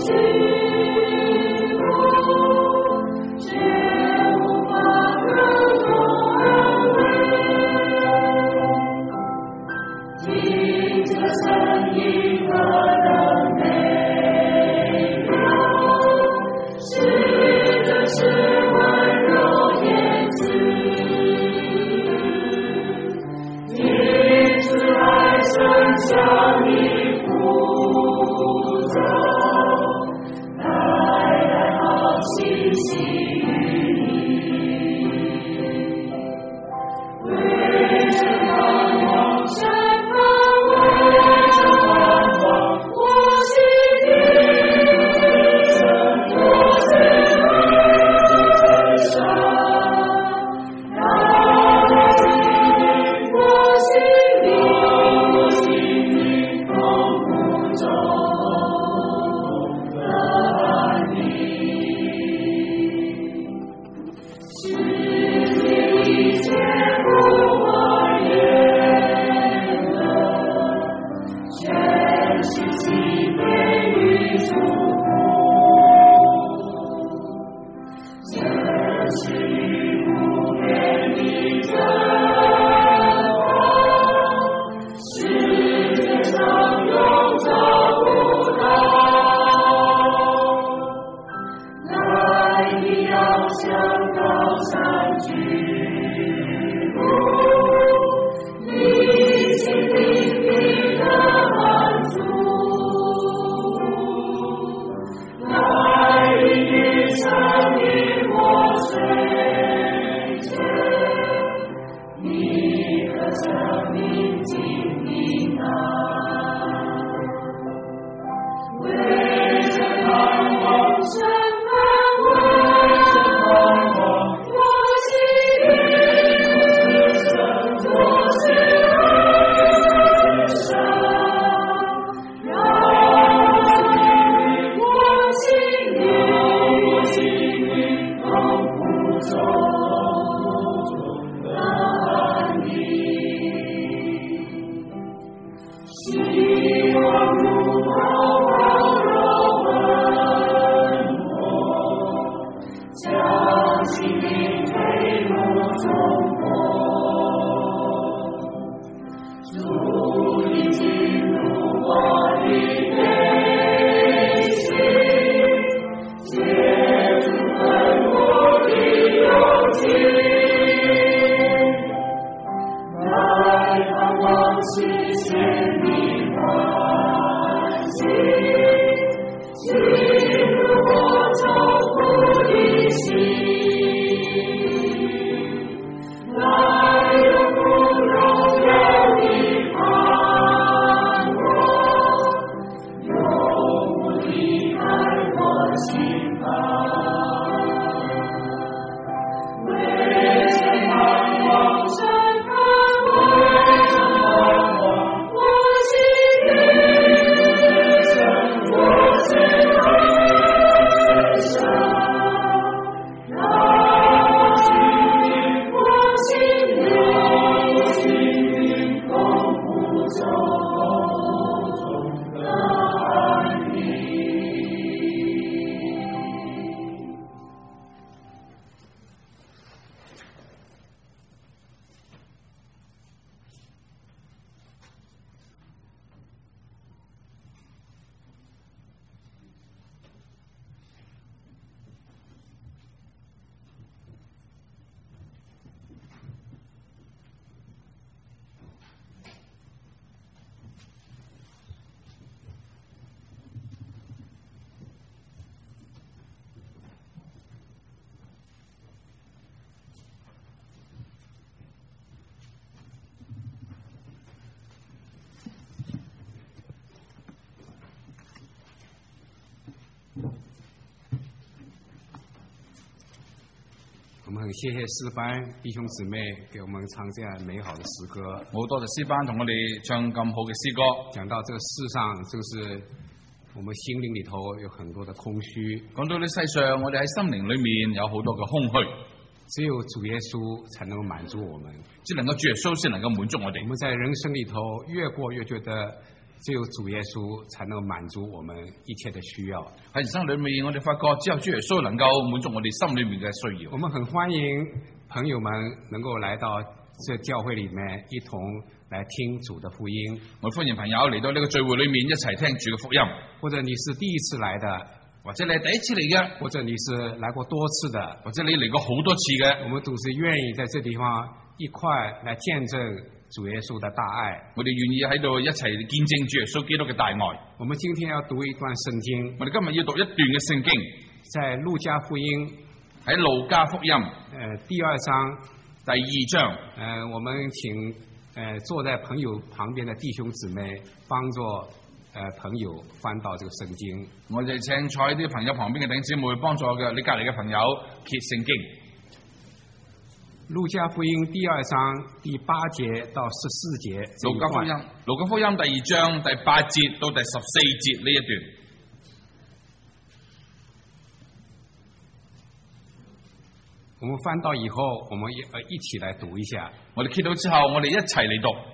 我们很谢谢诗班弟兄姊妹给我们唱这样美好的诗歌。 好多謝詩班同我哋唱咁好嘅詩歌。 講到這個世上，就是我們心靈裏頭有很多的空虛。 講到呢世上，我哋喺心靈裏面有好多嘅空虛。 只有主耶穌才能夠滿足我們， 只能夠主耶穌先能夠滿足我哋。 我們在人生裏頭越過越覺得只有主耶穌才能滿足我們一切的需要。 喺人生裏面，我哋發覺只有主耶穌能夠滿足我哋心裏面嘅需要。 我們很歡迎朋友們能夠來到這教會裏面，一同來聽主的福音。 我歡迎朋友嚟到呢個聚會裏面一齊聽主嘅福音。 或者你是第一次來的， 或者你係第一次嚟嘅， 或者你是來過多次的， 或者你嚟過好多次嘅， 我們都是願意在這地方一塊來見證主耶穌的大愛。 我哋願意喺度一齊見證主耶穌基督嘅大愛。 我們今天要讀一段聖經， 我哋今日要讀一段嘅聖經， 在路加福音， 喺路加福音第2章第2章。 我們請坐在朋友旁邊的弟兄姊妹幫助朋友翻到這個聖經。 我哋請坐喺啲朋友旁邊嘅弟兄姊妹幫助嘅你隔離嘅朋友揭聖經。 路加福音第2章第8節到14節。 路加福音第2章第8節到第14節呢一段。 我們翻到以後，我們一起來讀一下。 我哋揭到之後，我哋一齊嚟讀。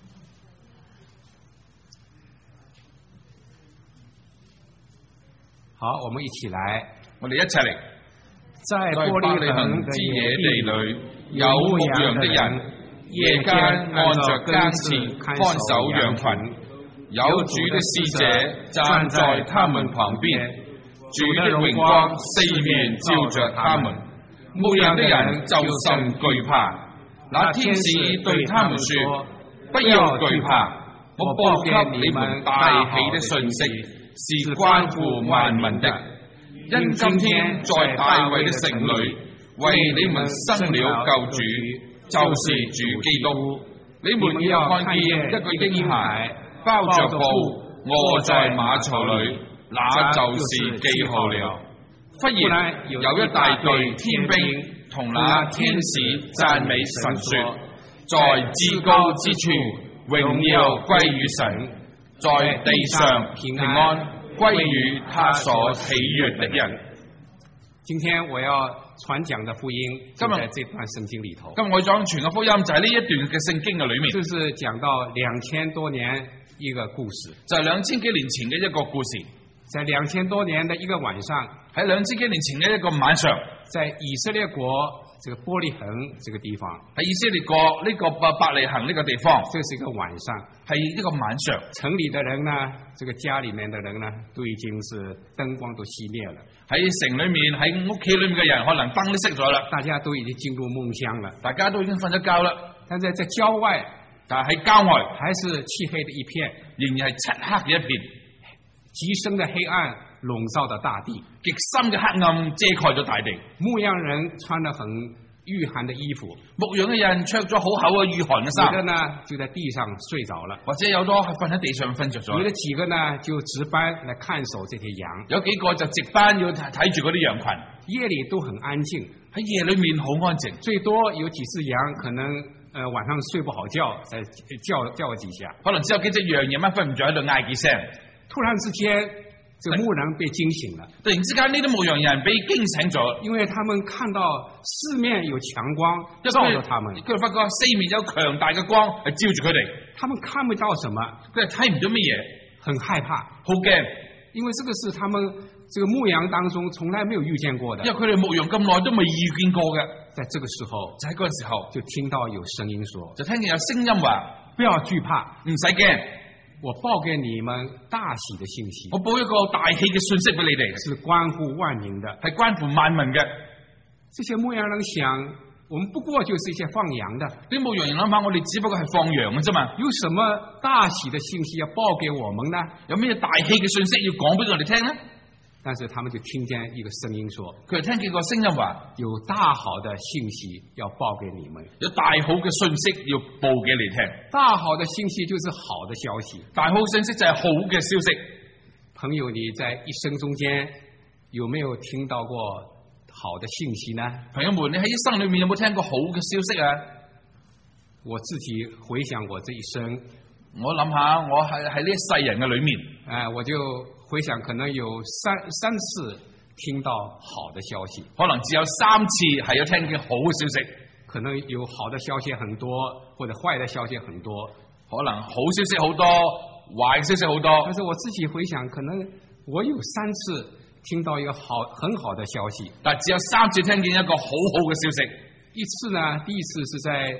好，我們一起來， 我哋一齊嚟。 在伯利恆之野地裏， 有牧羊的人，夜間按着更次看守羊群，有主的使者站在他們旁邊，主的榮光四面照着他們，牧羊的人就甚懼怕。那天使對他們說：不要懼怕，我報給你們大喜的信息，是關乎萬民的。因今天在大衛的城裏，為你們生了救主，就是主基督。你們要看見一個嬰孩包着布臥在馬槽裏，那就是記號了。忽然有一大隊天兵同那天使讚美神說：在至高之處榮耀歸於神，在地上平安歸於他所喜悅的人。 今天我要傳講的福音就在這段聖經裏頭。 今日我講傳嘅福音就喺呢一段嘅聖經嘅裏面。 就是講到2000多年一個故事， 就係2000幾年前嘅一個故事。 在2000多年的一個晚上， 喺2000幾年前嘅一個晚上，在以色列國這個伯利恆這個地方， 喺以色列國呢個伯利恆呢個地方， 這是一個晚上， 係一個晚上。城裏的人呢，這個家裏面的人呢，都已經是燈光都熄滅了。 喺城裏面，喺屋企裏面嘅人，可能燈都熄咗啦， 大家都已經進入夢鄉了， 大家都已經瞓咗覺啦。 但是在郊外， 但係喺郊外， 還是漆黑的一片， 仍然係漆黑嘅一片， 極深的黑暗籠罩着大地， 極深嘅黑暗遮蓋咗大地。 牧羊人穿得很御寒的衣服， 牧羊嘅人着咗好厚嘅御寒嘅衫， 有的呢就在地上睡着了， 或者有多係瞓喺地上瞓着咗。 有的幾個呢就值班來看守這些羊， 有幾個就值班要睇住嗰啲羊群。 夜裏都很安靜， 喺夜裏面好安靜，最多有幾隻羊可能晚上睡不好覺，叫幾下， 可能只有幾隻羊夜晚瞓唔着喺度嗌幾聲。 突然之間，這個牧人被驚醒了。 突然之間，呢啲牧羊人被驚醒咗， 因為他們看到四面有強光照着他們， 佢哋發覺四面有強大嘅光係照住佢哋， 他們看不到什麼， 佢哋睇唔到乜嘢， 很害怕， 好驚， 因為這個是他們這個牧羊當中從來沒有遇見過的， 因為佢哋牧羊咁耐都未遇見過嘅。 在這個時候， 就喺嗰個時候， 就聽到有聲音說， 就聽見有聲音話： 不要懼怕， 唔使驚。 我報給你們大喜的信息， 我報一個大喜嘅信息俾你哋， 是關乎萬民的， 係關乎萬民嘅。 這些牧羊人想，我們不過就是一些放羊的， 啲牧羊人諗下，我哋只不過係放羊嘅啫嘛。 有什麼大喜的信息要報給我們呢？ 有咩大喜嘅信息要講俾我哋聽呢？ 但是他們就聽見一個聲音說， 佢哋聽見個聲音話， 有大好的信息要報給你們， 有大好嘅信息要報給你聽。大好的信息就是好的消息，大好信息就係好嘅消息。 朋友，你在一生中間有沒有聽到過好的信息呢？ 朋友們，你喺一生裏面有冇聽過好嘅消息啊？ 我自己回想我這一生， 我諗下，我喺呢一世人嘅裏面， 我就回想可能有三次聽到好的消息， 可能只有3次係有聽見好嘅消息， 可能有好的消息很多，或者壞的消息很多， 可能好消息好多， 壞消息好多。 但是我自己回想，可能我有3次聽到一個很好的消息， 但只有3次聽見一個好好嘅消息。 一次呢，第一次是在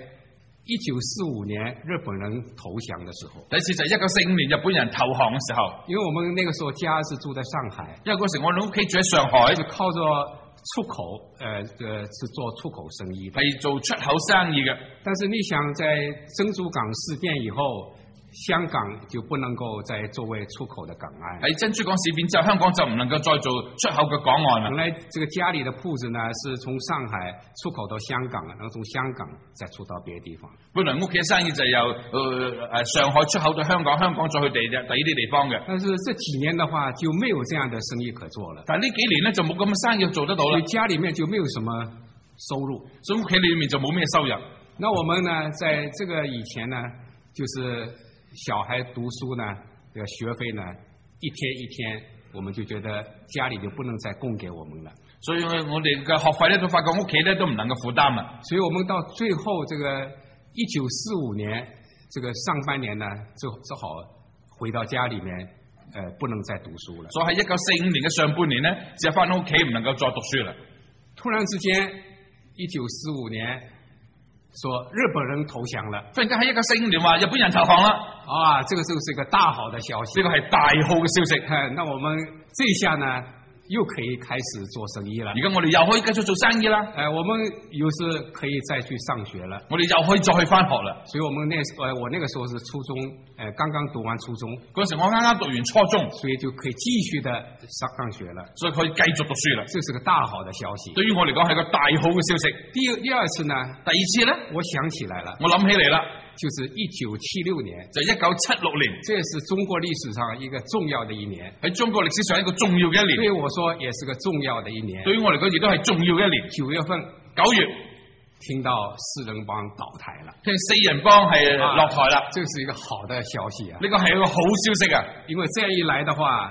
1945年日本人投降的時候。 第一次就係1945年日本人投降嘅時候。 因為我們那個時候家是住在上海， 因為嗰時我哋屋企住喺上海， 是靠着出口，是做出口生意的， 係做出口生意嘅。 但是你想在珍珠港事變以後，香港就不能夠再作為出口的港岸。 喺珍珠港事變之後，香港就唔能夠再做出口嘅港岸啦。 本來這個家裡的鋪子呢，是從上海出口到香港，然後從香港再出到別的地方。 本來屋企嘅生意就由上海出口到香港，香港再去第二啲地方嘅。 但是這幾年的話就沒有這樣的生意可做了。 但呢幾年呢，就冇咁嘅生意做得到啦。 家裡面就沒有什麼收入， 所以屋企裡面就冇咩收入。 那我們呢，在這個以前呢，就是小孩讀書呢，這個學費呢，一天一天，我們就覺得家裡就不能再供給我們了。 所以我哋嘅學費咧都發覺屋企咧都唔能夠負擔啦。 所以我們到最後這個1945年這個上半年呢，就只好回到家裡面，不能再讀書了。 所以喺1945年嘅上半年呢，只係翻到屋企唔能夠再讀書啦。 突然之間，1945年說日本人投降了， 忽然間喺1945年話日本人投降啦， 啊，這個就是一個大好的消息， 呢個係大好嘅消息。 那我們這下呢又可以開始做生意了。 而家我哋又可以繼續做生意啦。 我們有時可以再去上學了， 我哋又可以再去翻學啦。 所以我那個時候是初中，剛剛讀完初中， 嗰時我啱啱讀完初中， 所以就可以繼續的上學了， 所以可以繼續讀書啦。 這是個大好的消息。 對於我嚟講係個大好嘅消息。 第二次呢？ 第二次呢？ 我想起來了， 我諗起嚟啦。 就是1976年， 就1976年， 這是中國歷史上一個重要的一年， 喺中國歷史上一個重要嘅一年。 對我說也是個重要的一年。 對於我嚟講亦都係重要嘅一年。 9月份 ，9月聽到四人幫倒台了， 聽四人幫係落台啦， 這是一個好的消息啊！ 呢個係一個好消息啊！ 因為這樣一來的話，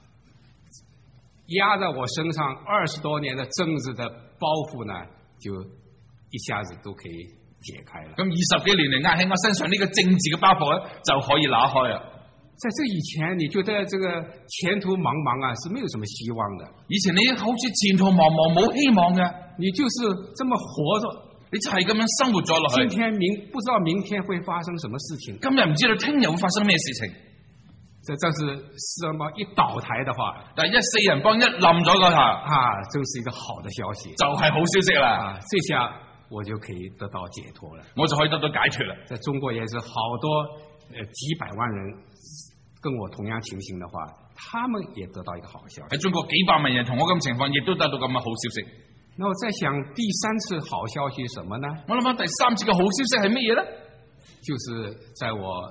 壓在我身上20多年的政治的包袱呢，就一下子都可以解開了。 咁20幾年嚟壓喺我身上呢個政治嘅包袱咧，就可以拿開啦。 在這以前，你覺得這個前途茫茫啊，是沒有什麼希望的。 以前你好似前途茫茫冇希望嘅， 你就是這麼活着， 你就係咁樣生活咗落去。 不知道明天會發生什麼事情， 今日唔知道聽日會發生咩事情。 這是四人幫一倒台的話， 但係四人幫一冧咗嗰下， 真是一個好的消息， 就係好消息啦。 這下我就可以得到解脫了， 我就可以得到解脫啦。 在中國也是好多幾百萬人跟我同樣情形的話，他們也得到一個好消息。 喺中國幾百萬人同我咁情況，亦都得到咁嘅好消息。 那我在想第三次好消息是什麼呢？ 我諗下第三次嘅好消息係乜嘢呢？ 就是在我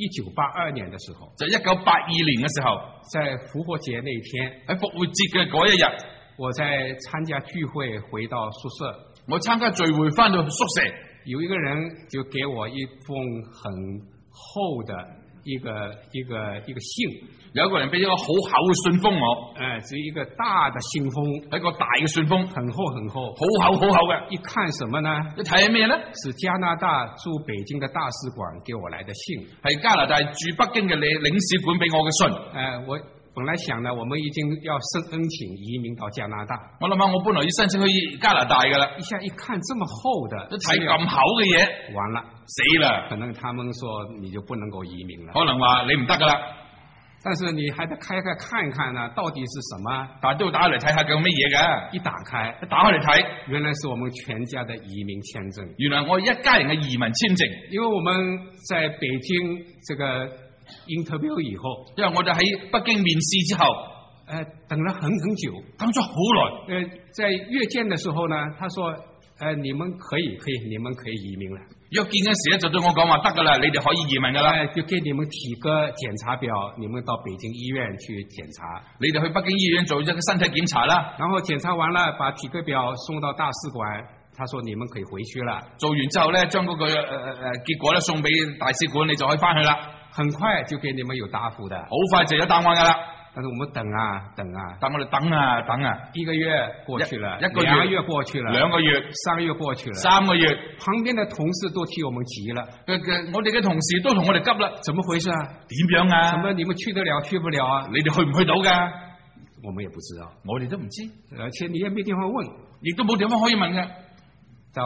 1982年的時候， 就1982年嘅時候， 在復活節那一天， 喺復活節嘅嗰一日， 我在參加聚會回到宿舍， 我參加聚會翻到宿舍， 有一個人就給我一封很厚的一個信，有一個人俾一個好厚嘅信封我，是一個大的信封，一個大嘅信封，很厚很厚，好厚好厚嘅。一看什麼呢？一睇係咩呢？是加拿大駐北京的大使館給我來的信，係加拿大駐北京嘅領事館俾我嘅信。我本來想呢，我們已經要申請移民到加拿大。我諗下，我本來要申請去加拿大㗎啦。一下一看這麼厚的，一睇咁厚嘅嘢，完了，死了。可能他們說你就不能夠移民了。可能話你唔得㗎啦。但是你還得開開看一看呢，到底是什麼？但係都要打開嚟睇下叫乜嘢嘅。一打開嚟睇，原來是我們全家的移民簽證。原來我一家人嘅移民簽證。因為我們在北京這個interview 以後，因為我哋喺北京面試之後，等了很久，等咗好耐。在約見的時候呢，他說，你們可以，你們可以移民了。約見嘅時咧，就對我講話得噶啦，你哋可以移民噶啦。就給你們提個檢查表，你們到北京醫院去檢查。你哋去北京醫院做一個身體檢查啦。然後檢查完了，把體格表送到大使館，他說你們可以回去了。做完之後咧，將嗰個結果咧送俾大使館，你就可以翻去啦。很快就給你們有答覆的，好快就有答案噶啦。 但是我们等啊， 但我哋等啊等啊 ，1个月过去了 ，2 个月过去了 ，2个月 ，3个月过去了 ，3个月， 旁邊的同事都替我們急了。 我哋嘅同事都同我哋急啦， 怎麼回事啊？ 點樣啊？ 什麼你們去得了去不了啊？ 你哋去唔去到㗎？ 我們也不知道， 我哋都唔知， 而且你也沒地方問， 亦都冇地方可以問嘅。 到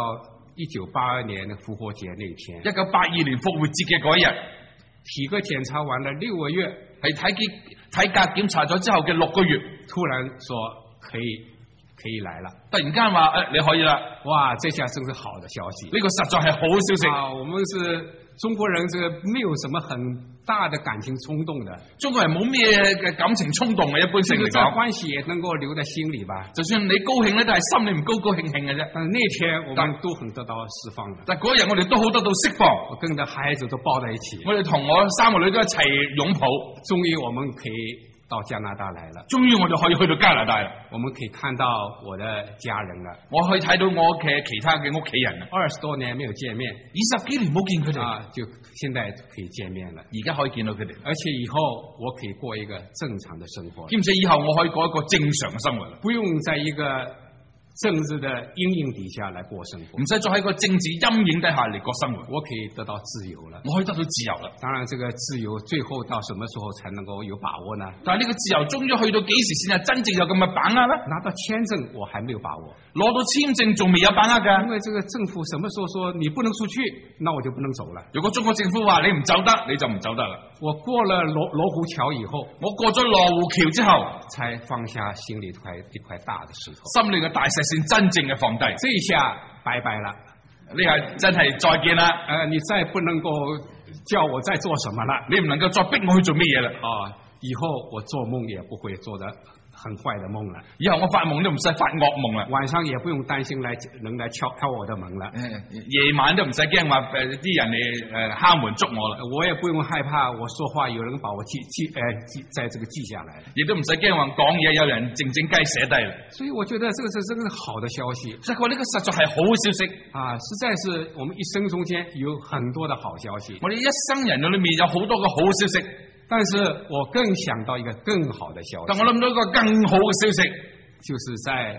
1982年的復活節那天 ，1982年復活節嘅嗰日， 體格檢查完了6個月， 係體格檢查咗之後嘅6個月， 突然說可以來了， 突然間話你可以啦， 哇！這下真是好的消息， 呢個實在係好消息。 我們是中國人，這個沒有什麼很大的感情衝動的， 中國人冇咩嘅感情衝動嘅，一般性嚟講， 歡喜也能夠留在心裏吧。 就算你高興咧，都係心裏唔高興嘅啫。 但是那天我們都很得到釋放的。 但嗰日我哋都好得到釋放， 我跟着孩子都抱在一起， 我哋同我3個女都一齊擁抱。 終於我們可以到加拿大來了， 終於我哋可以去到加拿大啦。 我們可以看到我的家人了， 我可以睇到我嘅其他嘅屋企人啦。 20多年沒有見面 ，20幾年冇見佢哋啊，就現在可以見面了。 而家可以見到佢哋， 而且以後我可以過一個正常的生活， 兼且以後我可以過一個正常嘅生活啦， 不用在一個政治的陰影底下來過生活， 唔使再喺個政治陰影底下嚟過生活， 我可以得到自由了， 我可以得到自由啦。 當然，這個自由最後到什麼時候才能夠有把握呢？ 但係呢個自由終於去到幾時先係真正有咁嘅把握呢？ 拿到簽證我還沒有把握， 攞到簽證仲未有把握㗎。 因為這個政府什麼時候說你不能出去，那我就不能走了。 如果中國政府話你唔走得，你就唔走得啦。 我過了羅湖橋以後， 我過咗羅湖橋之後， 才放下心裏一塊大的石頭， 心裏嘅大石先真正嘅放低。 這一下拜拜了， 呢下真係再見啦。 你再不能夠叫我再做什麼了， 你唔能夠再逼我去做咩嘢啦。 以後我做夢也不會做得很壞的夢了， 以後我發夢都唔使發惡夢啦， 晚上也不用擔心能來敲我的門了， 夜晚都唔使驚話啲人嚟敲門捉我啦， 我也不用害怕我說話有人把我在這個記下來， 亦都唔使驚話講嘢有人靜靜雞寫低啦。 所以我覺得這個是好的消息， 所以我呢個實在係好消息啊，實在是我們一生中間有很多的好消息， 我哋一生人裏面有好多個好消息。 但是我更想到一個更好的消息， 但我諗到一個更好嘅消息， 就是在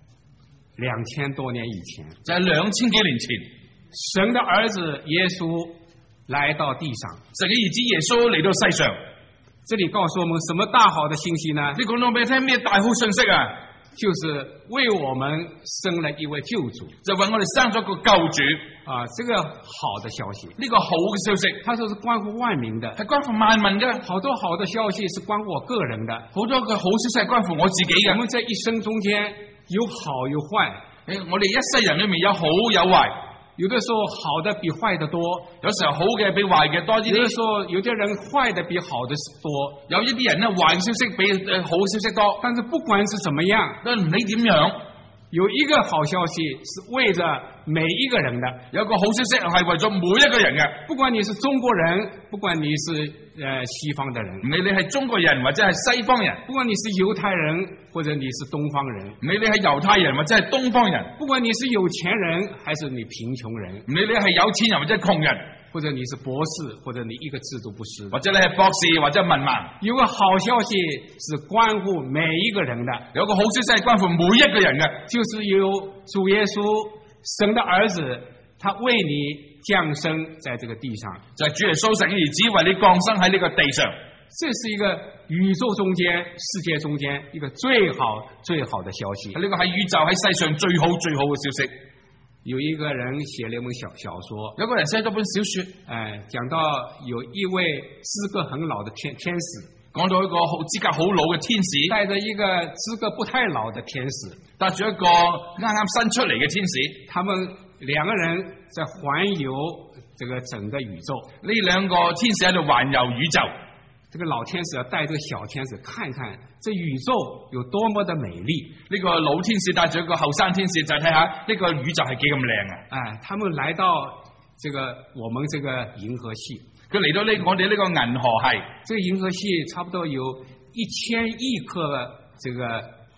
2000多年以前， 就係2000幾年前， 神的兒子耶穌來到地上， 神嘅兒子耶穌嚟到世上。 這裡告訴我們什麼大好的信息呢？ 你講到俾你聽咩大好信息啊？ 就是為我們生了一位救主， 就為我哋生咗個救主啊！這個好的消息， 呢個好嘅消息， 它說是關乎萬民的， 係關乎萬民嘅。 好多好的消息是關乎我個人的， 好多嘅好消息係關乎我自己嘅。 我們在一生中間有好有壞， 我哋一世人裏面有好有壞。 有的時候好的比壞的多， 有時候好嘅比壞嘅多啲。 有的時候有啲人壞的比好的多， 有一啲人咧壞消息比好消息多。 但是不管是怎麼樣， 都唔理點樣， 有一個好消息是為着每一個人的， 有個好消息係為咗每一個人嘅。不管你是中國人，不管你是西方的人，唔理你係中國人或者係西方人，不管你是猶太人或者你是東方人，唔理你係猶太人或者係東方人，不管你是有錢人還是你貧窮人，唔理你係有錢人或者係窮人，或者你是博士或者你一個字都不識，或者你係博士或者文盲，有個好消息是關乎每一個人的，有個好消息係關乎每一個人嘅，就是有主耶穌神的兒子，他為你降生在這個地上，就係主耶穌神嘅兒子為你降生喺呢個地上。這是一個宇宙中間、世界中間一個最好最好的消息。呢個係宇宙喺世上最好最好嘅消息。有一個人寫了一本小說，有個人寫咗本小說，講到有一位資格很老的天使，講到一個資格好老嘅天使，帶着一個資格不太老的天使，帶住一個啱啱新出嚟嘅天使，他們兩個人在環遊這個整個宇宙。呢兩個天使喺度環遊宇宙。這個老天使要帶這個小天使看看這宇宙有多麼的美麗。呢個老天使帶住一個後生天使就睇下呢個宇宙係幾咁靚啊！他們來到這個我們這個銀河系，佢嚟到我哋呢個銀河系。這個銀河系差不多有1000億顆這個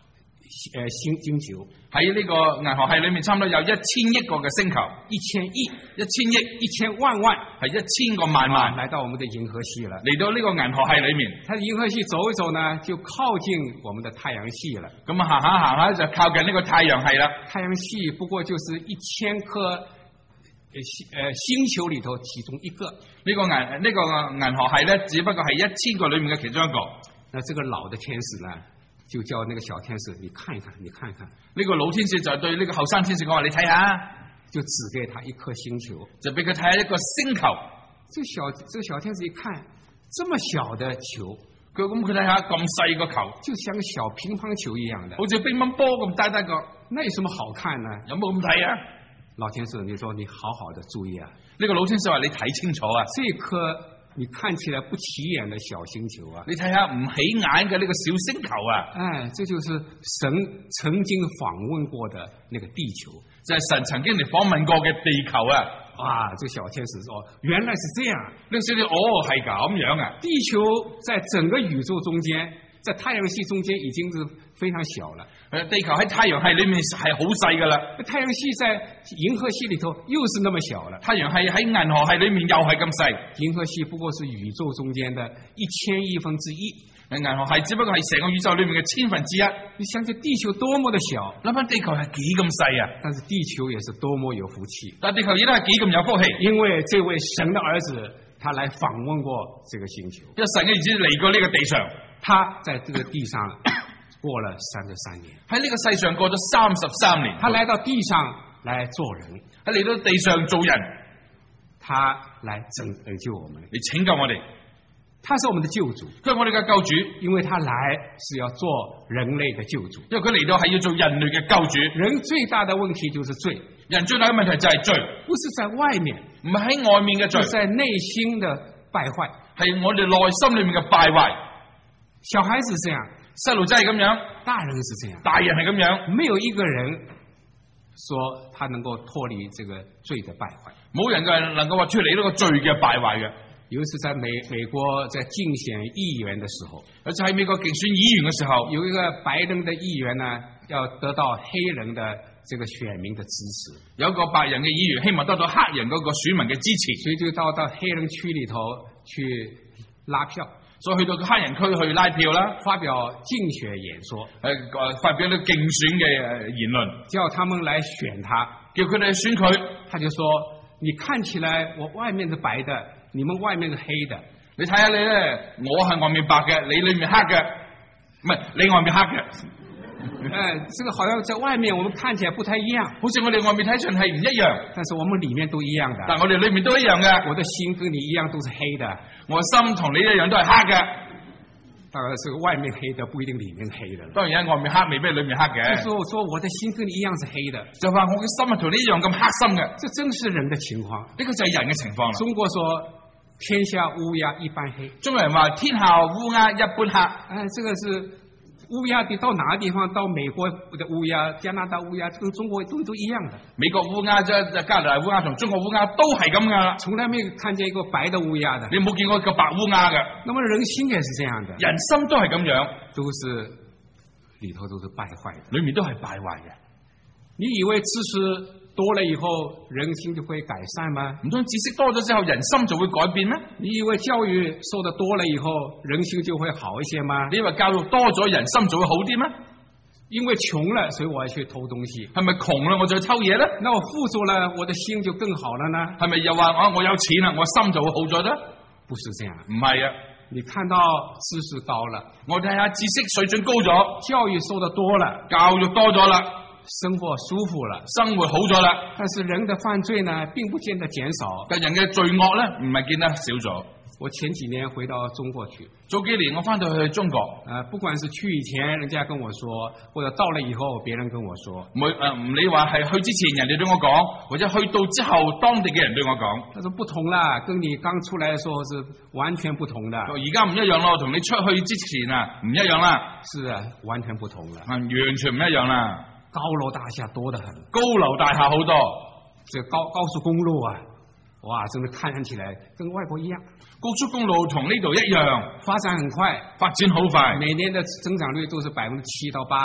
星球。 喺呢個銀河系裏面，差唔多有1000億個嘅星球 ，1000億 ，1000億 ，1000萬萬， 係1000個萬萬， 來到我們的銀河系了。 嚟到呢個銀河系裏面， 它銀河系走一走呢，就靠近我們的太陽系了。 咁行下就靠近呢個太陽系啦。 太陽系不過就是1000顆星球裏頭其中一個。呢個銀河系呢，只不過係1000個裏面嘅其中一個。那這個老的天使呢？就叫那個小天使，你看一看，你看一看。呢個老天使就對呢個後生天使講話，你睇下，就指給他一顆星球，就俾佢睇下一個星球。這個小天使一看，這麼小的球，佢睇下咁細個球，就像個小乒乓球一樣的，好似乒乓波咁大個。那有什麼好看呢？有冇咁睇啊？老天使，你說你好好的注意啊。呢個老天使話你睇清楚啊，這顆你看起來不起眼的小星球啊，你睇下唔起眼嘅呢個小星球啊，這就是神曾經訪問過的那個地球，就係神曾經嚟訪問過嘅地球啊。哇，這個小天使說，原來是這樣，那個小天使係咁樣啊。地球在整個宇宙中間，在太陽系中間已經是非常小了。地球喺太陽系裏面係好細噶啦，太陽系在銀河系裏頭又是那麼小了。太陽系喺銀河系裏面又係咁細，銀河系不過是宇宙中間的1000億分之一，銀河系只不過係成個宇宙裏面嘅1/1000。你想想地球多麼的小，諗翻地球係幾咁細啊！但是地球也是多麼有福氣，但地球亦都係幾咁有福氣，因為這位神的兒子他來訪問過這個星球，因為神嘅兒子嚟過呢個地上，他在這個地上過了33年，喺呢個世上過咗33年，他來到地上來做人，喺嚟到地上做人，他來拯救我們，嚟拯救我哋，他是我們的救主，佢係我哋嘅救主，因為他來是要做人類的救主，因為佢嚟到係要做人類嘅救主。人最大的問題就是罪，人最大嘅問題就係罪，不是在外面，唔係喺外面嘅罪，是在內心的敗壞，係我哋內心裏面嘅敗壞。小孩子這樣，細路仔係咁樣，大人是這樣，大人係咁樣，沒有一個人說他能夠脫離這個罪的敗壞，冇人能夠話脫離呢個罪嘅敗壞嘅。有一次在美國在競選議員的時候，而且喺美國競選議員嘅時候，有一個白人的議員呢，要得到黑人的這個選民的支持，有一個白人嘅議員希望得到黑人嗰個選民嘅支持，所以就到黑人區裏頭去拉票。所以去到黑人區去拉票啦，發表競選演說，發表啲競選嘅言論，叫他們來選他，叫佢哋選佢。他就說：你看起來我外面是白的，你們外面是黑的。你睇下你咧，我係外面白嘅，你裏面黑嘅，唔係你外面黑嘅。這個好像在外面我們看起來不太一樣，好似我哋外面睇上係唔一樣，但是我們裏面都一樣的。但我哋裏面都一樣嘅，我的心跟你一樣都是黑的，我心同你一樣都係黑嘅。當然，這個外面黑的不一定裏面黑的。當然，外面黑未必裏面黑嘅。就是說我的心跟你一樣是黑的，就話我嘅心係同你一樣咁黑心嘅。這真是人的情況，呢個就係人嘅情況啦。中國說天下烏鴉一般黑，中國人話天下烏鴉一般黑。這個是。烏鴉你到哪個地方？到美國的烏鴉、加拿大烏鴉，跟中國都一樣的。美國烏鴉、加拿大烏鴉同中國烏鴉都係咁噶啦，從來沒有看見一個白的烏鴉的。你冇見過一個白烏鴉嘅。那麼人心也是這樣的，人心都係咁樣，都是裏頭都是敗壞的，裏面都係敗壞嘅。你以為知識多了以後人心就會改善嗎？唔通知識多咗之後人心就會改變咩？你以為教育受得多了以後人心就會好一些嗎？你以為教育多咗人心就會好啲咩？因為窮了所以我要去偷東西，係咪窮了我就去偷嘢咧？那我富足了我的心就更好了呢？係咪又話我有錢啦我心就會好咗咧？不是這樣，唔係啊。你看到知識高了，我睇下知識水準高咗，教育受得多了，教育多咗啦，生活舒服了，生活好咗啦，但是人的犯罪呢，並不見得減少，但人嘅罪惡呢，唔係見得少咗。我前幾年回到中國去，早幾年我翻到去中國，不管是去以前人家跟我說，或者到了以後別人跟我說，唔理話係去之前人哋對我講，或者去到之後當地嘅人對我講，他說不同啦，跟你剛出來的時候是完全不同的。而家唔一樣咯，同你出去之前啊唔一樣啦。是啊，完全不同啦，完全唔一樣啦。高樓大廈多得很，高樓大廈好多，這高速公路啊，哇，真的看起來跟外國一樣。高速公路同呢度一樣，發展很快，發展好快，每年的增長率都是7%到8%，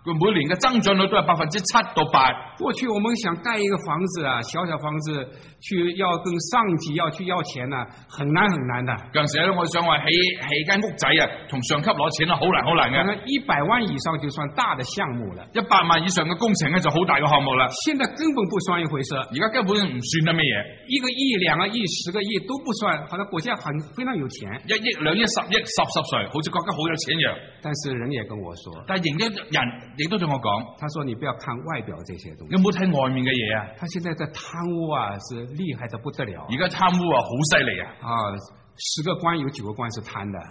佢每年嘅增長率都係7%到8%。 過去我們想蓋一個房子啊，小房子去要跟上級要去要錢啊，很難的。 近時咧，我想話起間屋仔啊，同上級攞錢啊，好難嘅。 100萬以上就算大的項目了 ，100萬以上嘅工程咧就好大嘅項目啦。 現在根本不算一回事， 而家根本唔算得咩嘢。 1個億、2個億、10個億都不算，好像國家非常有錢。 1億、2億、10億、10歲，好似國家好有錢樣。 但是人也跟我說， 但係人亦都對我講， 他說你不要看外表這些東西， 有冇睇外面嘅嘢啊？ 他現在的貪污啊是厲害得不得了。 而家貪污啊好犀利啊 ！10個官有9個官是貪的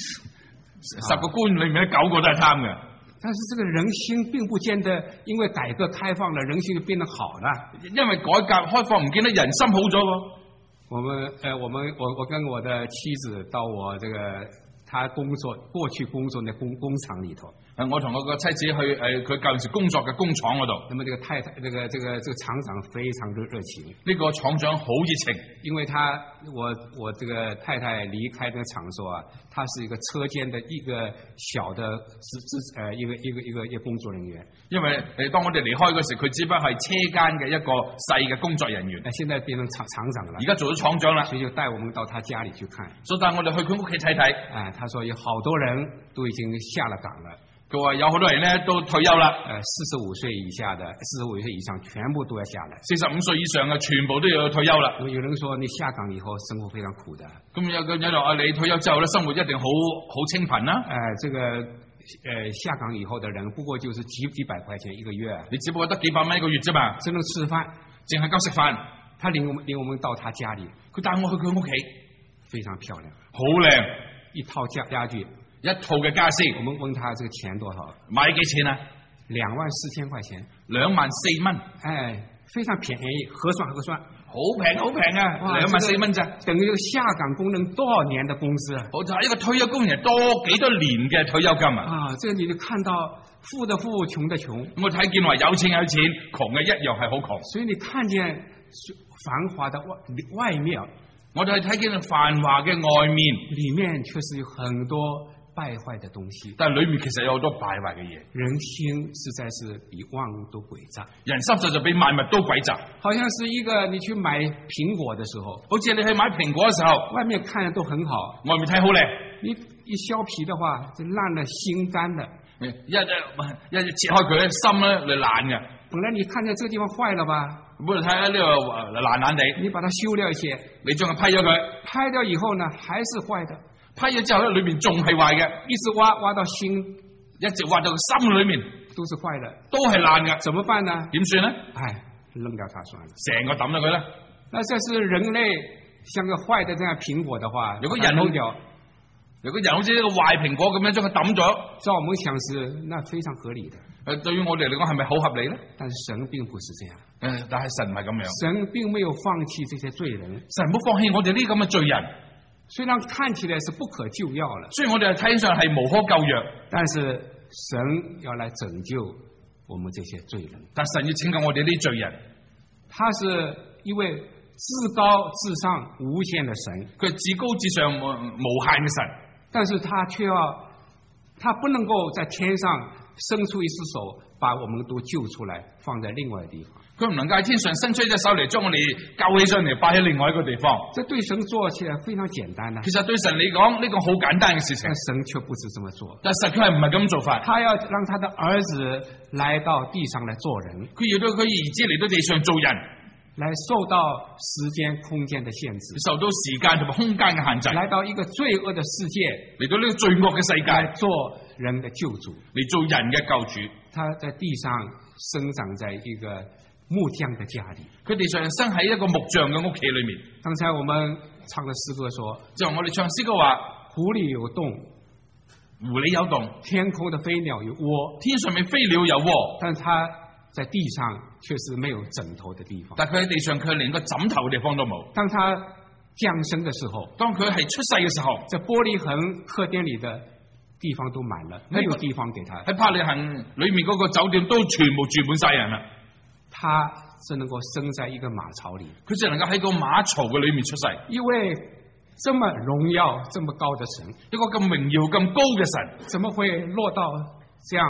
，10個官裏面9個都係貪嘅。 但是這個人心並不見得因為改革開放了，人心就變得好了。 因為改革開放唔見得人心好咗喎。 我跟我的妻子到我這個他過去工作的工廠裏頭。 我同我個妻子去佢舊時工作嘅工廠嗰度。 那麼這個太太，這個廠長非常熱情。 呢個廠長好熱情， 因為我這個太太離開那個廠所啊，他是一個車間的一個小的一個工作人員。 因為當我哋離開嗰時，佢只不過係車間嘅一個細嘅工作人員。 現在變成廠長了。 而家做咗廠長啦， 所以就帶我們到他家裏去看。 所以帶我哋去佢屋企睇睇。 他說有好多人都已經下了崗了。 佢話有好多人咧都退休啦 ，45歲以下的，45歲以上全部都要下來。 45歲以上嘅全部都要退休啦。 有人說你下崗以後生活非常苦的。 咁有人話你退休之後咧生活一定好清貧啦。 這個下崗以後的人不過就是幾百塊錢一個月， 你只不過得幾百蚊一個月啫嘛， 只能吃飯， 淨係夠食飯。 他領我們到他家裏， 佢帶我去佢屋企， 非常漂亮， 好靚， 一套家具。 一套嘅家私， 我們問他這個錢多少？ 買幾錢啊 ？24,000塊錢 ，24,000蚊， 非常便宜，合算， 好平啊，24,000蚊咋？ 等於下崗工人多少年的工資啊？ 我就係一個退休工人多幾多年嘅退休金啊！ 這你就看到富的富，窮的窮。 我睇見話有錢，窮嘅一樣係好窮。 所以你看見繁華的外面， 我哋係睇見繁華嘅外面， 裡面確實有很多敗壞的東西， 但係裏面其實有好多敗壞嘅嘢。 人心實在是比萬物都詭詐， 人心實在比萬物都詭詐。 好像是一個你去買蘋果的時候， 好似你去買蘋果嘅時候， 外面看的都很好， 外面睇好靚， 你一削皮的話就爛了心肝的， 一切開佢咧心咧嚟爛嘅。 本來你看見這個地方壞了吧， 本來睇下呢個爛地， 你把它修掉一些， 你將佢批咗佢， 批掉以後呢還是壞的。 批咗之後咧，裏面仲係壞嘅， 一直挖到心， 一直挖到心裏面都是壞的， 都係爛嘅。 怎麼辦呢？ 點算呢？ 扔掉它算了， 成個抌咗佢啦。 那這是人類像個壞的這樣蘋果的話， 如果人好似呢個壞蘋果咁樣將佢抌咗， 照我們想是那非常合理的。 對於我哋嚟講係咪好合理呢？ 但是神並不是這樣。 但係神唔係咁樣。 神並沒有放棄這些罪人， 神冇放棄我哋呢咁嘅罪人。 雖然看起來是不可救藥了， 雖然我哋睇上係無可救藥， 但是神要來拯救我們這些罪人。 但神要拯救我哋呢啲罪人， 他是一位至高至上無限的神， 佢至高至上無限嘅神， 但是他不能夠在天上伸出一隻手把我們都救出來放在另外一個地方。 佢唔能夠喺天上伸出一隻手嚟將我哋救起上嚟擺喺另外一個地方。 這對神做起來非常簡單啊！ 其實對神嚟講呢個好簡單嘅事情， 但神卻不是這麼做。 但神佢係唔係咁做法？ 他要讓他的兒子來到地上來做人， 佢要到佢兒子嚟到地上做人， 來受到時間空間的限制， 受到時間同埋空間嘅限制， 來到一個罪惡的世界， 嚟到呢個罪惡嘅世界， 來做人的救主， 嚟做人嘅救主。 他在地上生長在一個木匠的家裏， 佢地上生喺一個木匠嘅屋企裏面。 剛才我們唱的詩歌說， 就我哋唱詩歌話， 湖裏有洞， 湖裏有洞， 天空的飛鳥有窩， 天上面飛鳥有窩， 但他在地上卻是沒有枕頭的地方。 但佢喺地上佢連個枕頭嘅地方都冇。 當他降生的時候， 當佢係出世嘅時候， 在玻璃恆客店裏的地方都滿了，沒有地方給他。 喺柏利恆裏面嗰個酒店都全部住滿晒人啦。 他只能夠生在一個馬槽裏， 佢只能夠喺個馬槽嘅裏面出世。 一位這麼榮耀、這麼高的神， 一個咁榮耀、咁高嘅神， 怎麼會落到這樣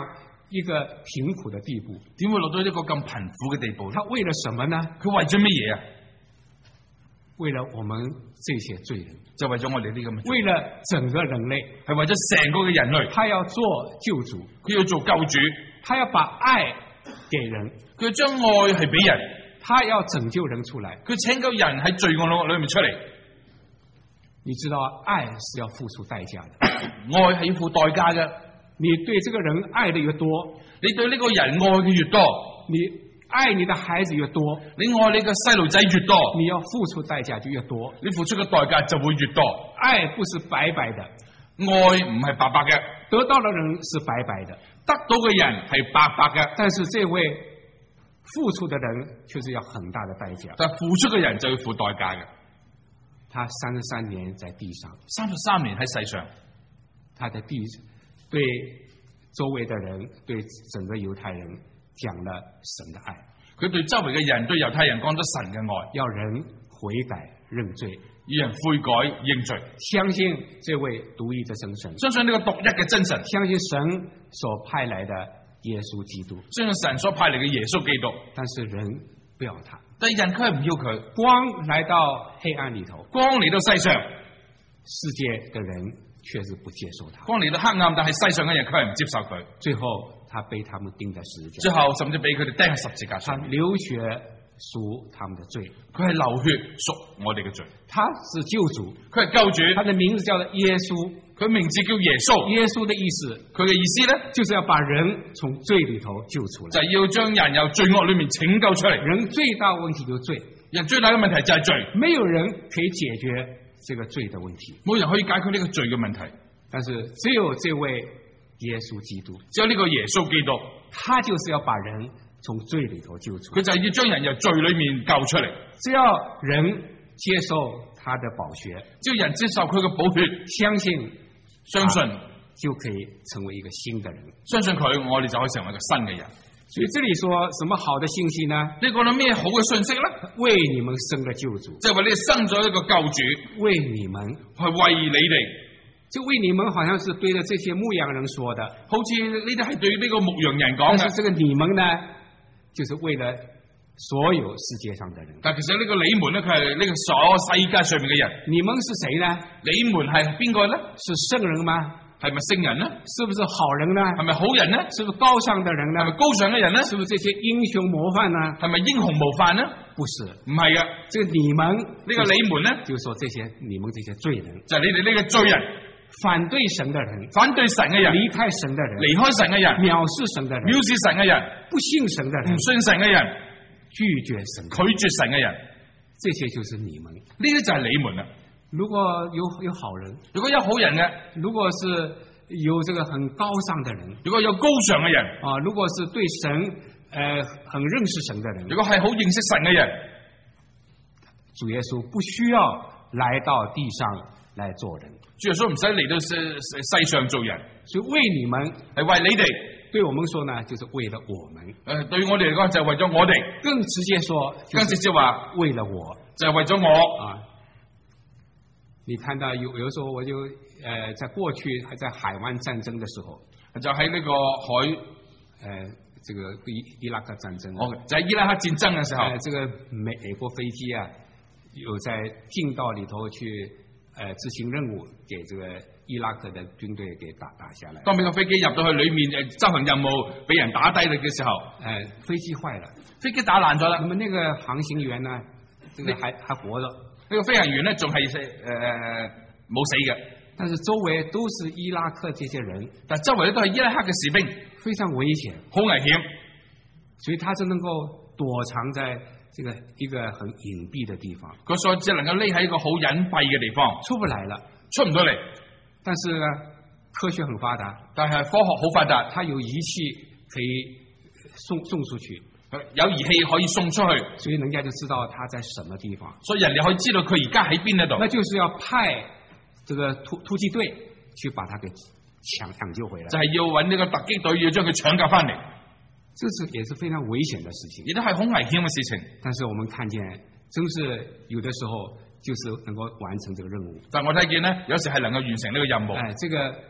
一個貧苦的地步？ 點會落到一個咁貧苦嘅地步呢？ 他為了什麼呢？ 佢為咗乜嘢啊？ 為了我們這些罪人， 就為咗我哋呢咁嘅罪。 為了整個人類， 係為咗成個嘅人類。 他要做救主， 佢要做救主， 他要把愛給人， 佢要將愛係俾人， 他要拯救人出來， 佢拯救人喺罪惡裏面出嚟。 你知道愛是要付出代價的， 愛係要付代價嘅。 你對這個人愛的越多， 你對呢個人愛嘅越多， 你愛你的孩子越多， 你愛你嘅細路仔越多， 你要付出代價就越多， 你付出嘅代價就會越多。 愛不是白白的， 愛唔係白白嘅， 得到的人是白白的， 得到嘅人係白白嘅， 但是這位付出的人卻是要很大的代價。 但付出嘅人就要付代價嘅。 他33年在地上 ，33年喺世上， 他在地對周圍的人，對整個猶太人講了神的愛。 佢對周圍嘅人，對猶太人講咗神嘅愛， 要人悔改認罪， 要人悔改認罪， 相信這位獨一的真神， 相信呢個獨一嘅真神， 相信神所派來的耶穌基督， 相信神所派嚟嘅耶穌基督。 但是人不要他， 但係人佢係唔要佢。 光來到黑暗裏頭， 光嚟到世上， 世界的人確實不接受他。 光嚟到黑暗，但係世上嘅人佢係唔接受佢。 最後他被他們釘在十字架， 最後甚至俾佢哋釘喺十字架上。 他流血贖他們的罪， 佢係流血贖我哋嘅罪。 他是救主， 佢係救主， 他的名字叫做耶穌， 佢名字叫耶穌。 耶穌的意思， 佢嘅意思咧， 就是要把人從罪裏頭救出來， 就係要將人由罪惡裏面拯救出嚟。 人最大問題就是罪， 人最大嘅問題就係罪， 沒有人可以解決這個罪的問題， 冇人可以解決呢個罪嘅問題。 但是只有這位耶穌基督， 只有呢個耶穌基督， 他就是要把人從罪裏頭救出來， 佢就係要將人由罪裏面救出嚟。 只要人接受他的寶血， 只要人接受佢嘅寶血， 相信就可以成為一個新的人。 相信佢，我哋就可以成為一個新嘅人。 所以這裏說什麼好的信息呢？ 呢個咧咩好嘅信息咧？ 為你們生了救主， 就係為你哋生咗一個救主， 為你們係為你哋。 這為你們好像是對着這些牧羊人說的， 好似呢啲係對呢個牧羊人講嘅。 但是這個你們呢，就是為了所有世界上的人。 但其實呢個你們咧，佢係呢個所有世界上面嘅人。 你們是誰呢？ 你們係邊個咧？ 是聖人嗎？ 係咪聖人呢？ 是不是好人呢？ 係咪好人呢？ 是不是高尚的人呢？ 係咪高尚嘅人呢？ 是不是這些英雄模範呢？ 係咪英雄模範呢？ 不是， 唔係嘅。 這個你們呢個你們呢， 就是說這些你們這些罪人， 就係你哋呢個罪人， 反對神的人， 反對神嘅人， 離開神的人， 離開神嘅人， 藐視神的人， 藐視神嘅人， 不信神的人， 唔信神嘅人， 拒絕神， 拒絕神嘅人， 這些就是你們。 呢啲就係你們啦。 如果有好人， 如果有好人嘅， 如果是有這個很高尚的人， 如果有高尚嘅人， 啊，如果是對神很認識神的人， 如果係好認識神嘅人， 主耶穌不需要來到地上來做人， 主耶穌唔使嚟到世上做人， 所以為你們係為你哋， 對我們說呢，就是為了我們。 對我哋嚟講就係為咗我哋， 更直接說， 更直接話為了我， 就係為咗我啊。你看到有時候我就在過去還在海灣戰爭的時候， 就喺呢個海這個伊拉克戰爭， 就喺伊拉克戰爭嘅時候， 這個美國飛機啊，有在進到裏頭去執行任務，給這個伊拉克的軍隊給打下來。 當美國飛機入到去裏面執行任務，俾人打低嚟嘅時候， 飛機壞了， 飛機打爛咗啦。 那麼那個航行員呢，這個還活着。呢個飛行員呢，仲係冇死嘅， 但是周圍都是伊拉克這些人， 但周圍都係伊拉克嘅士兵， 非常危險， 好危險， 所以他是能夠躲藏在這個一個很隱蔽的地方， 佢所以只能夠匿喺一個好隱蔽嘅地方， 出不來了， 出唔到嚟。 但是呢，科學很發達， 但係科學好發達， 它有儀器可以送出去。 有儀器可以送出去， 所以人家就知道他在什麼地方， 所以人哋可以知道佢而家喺邊一度。 那就是要派這個突擊隊去把他給搶救回來， 就係要揾呢個突擊隊要將佢搶救翻嚟。 這是也是非常危險的事情， 亦都係好危險嘅事情。 但是我們看見，真是有的時候就是能夠完成這個任務。 但我睇見呢，有時係能夠完成呢個任務。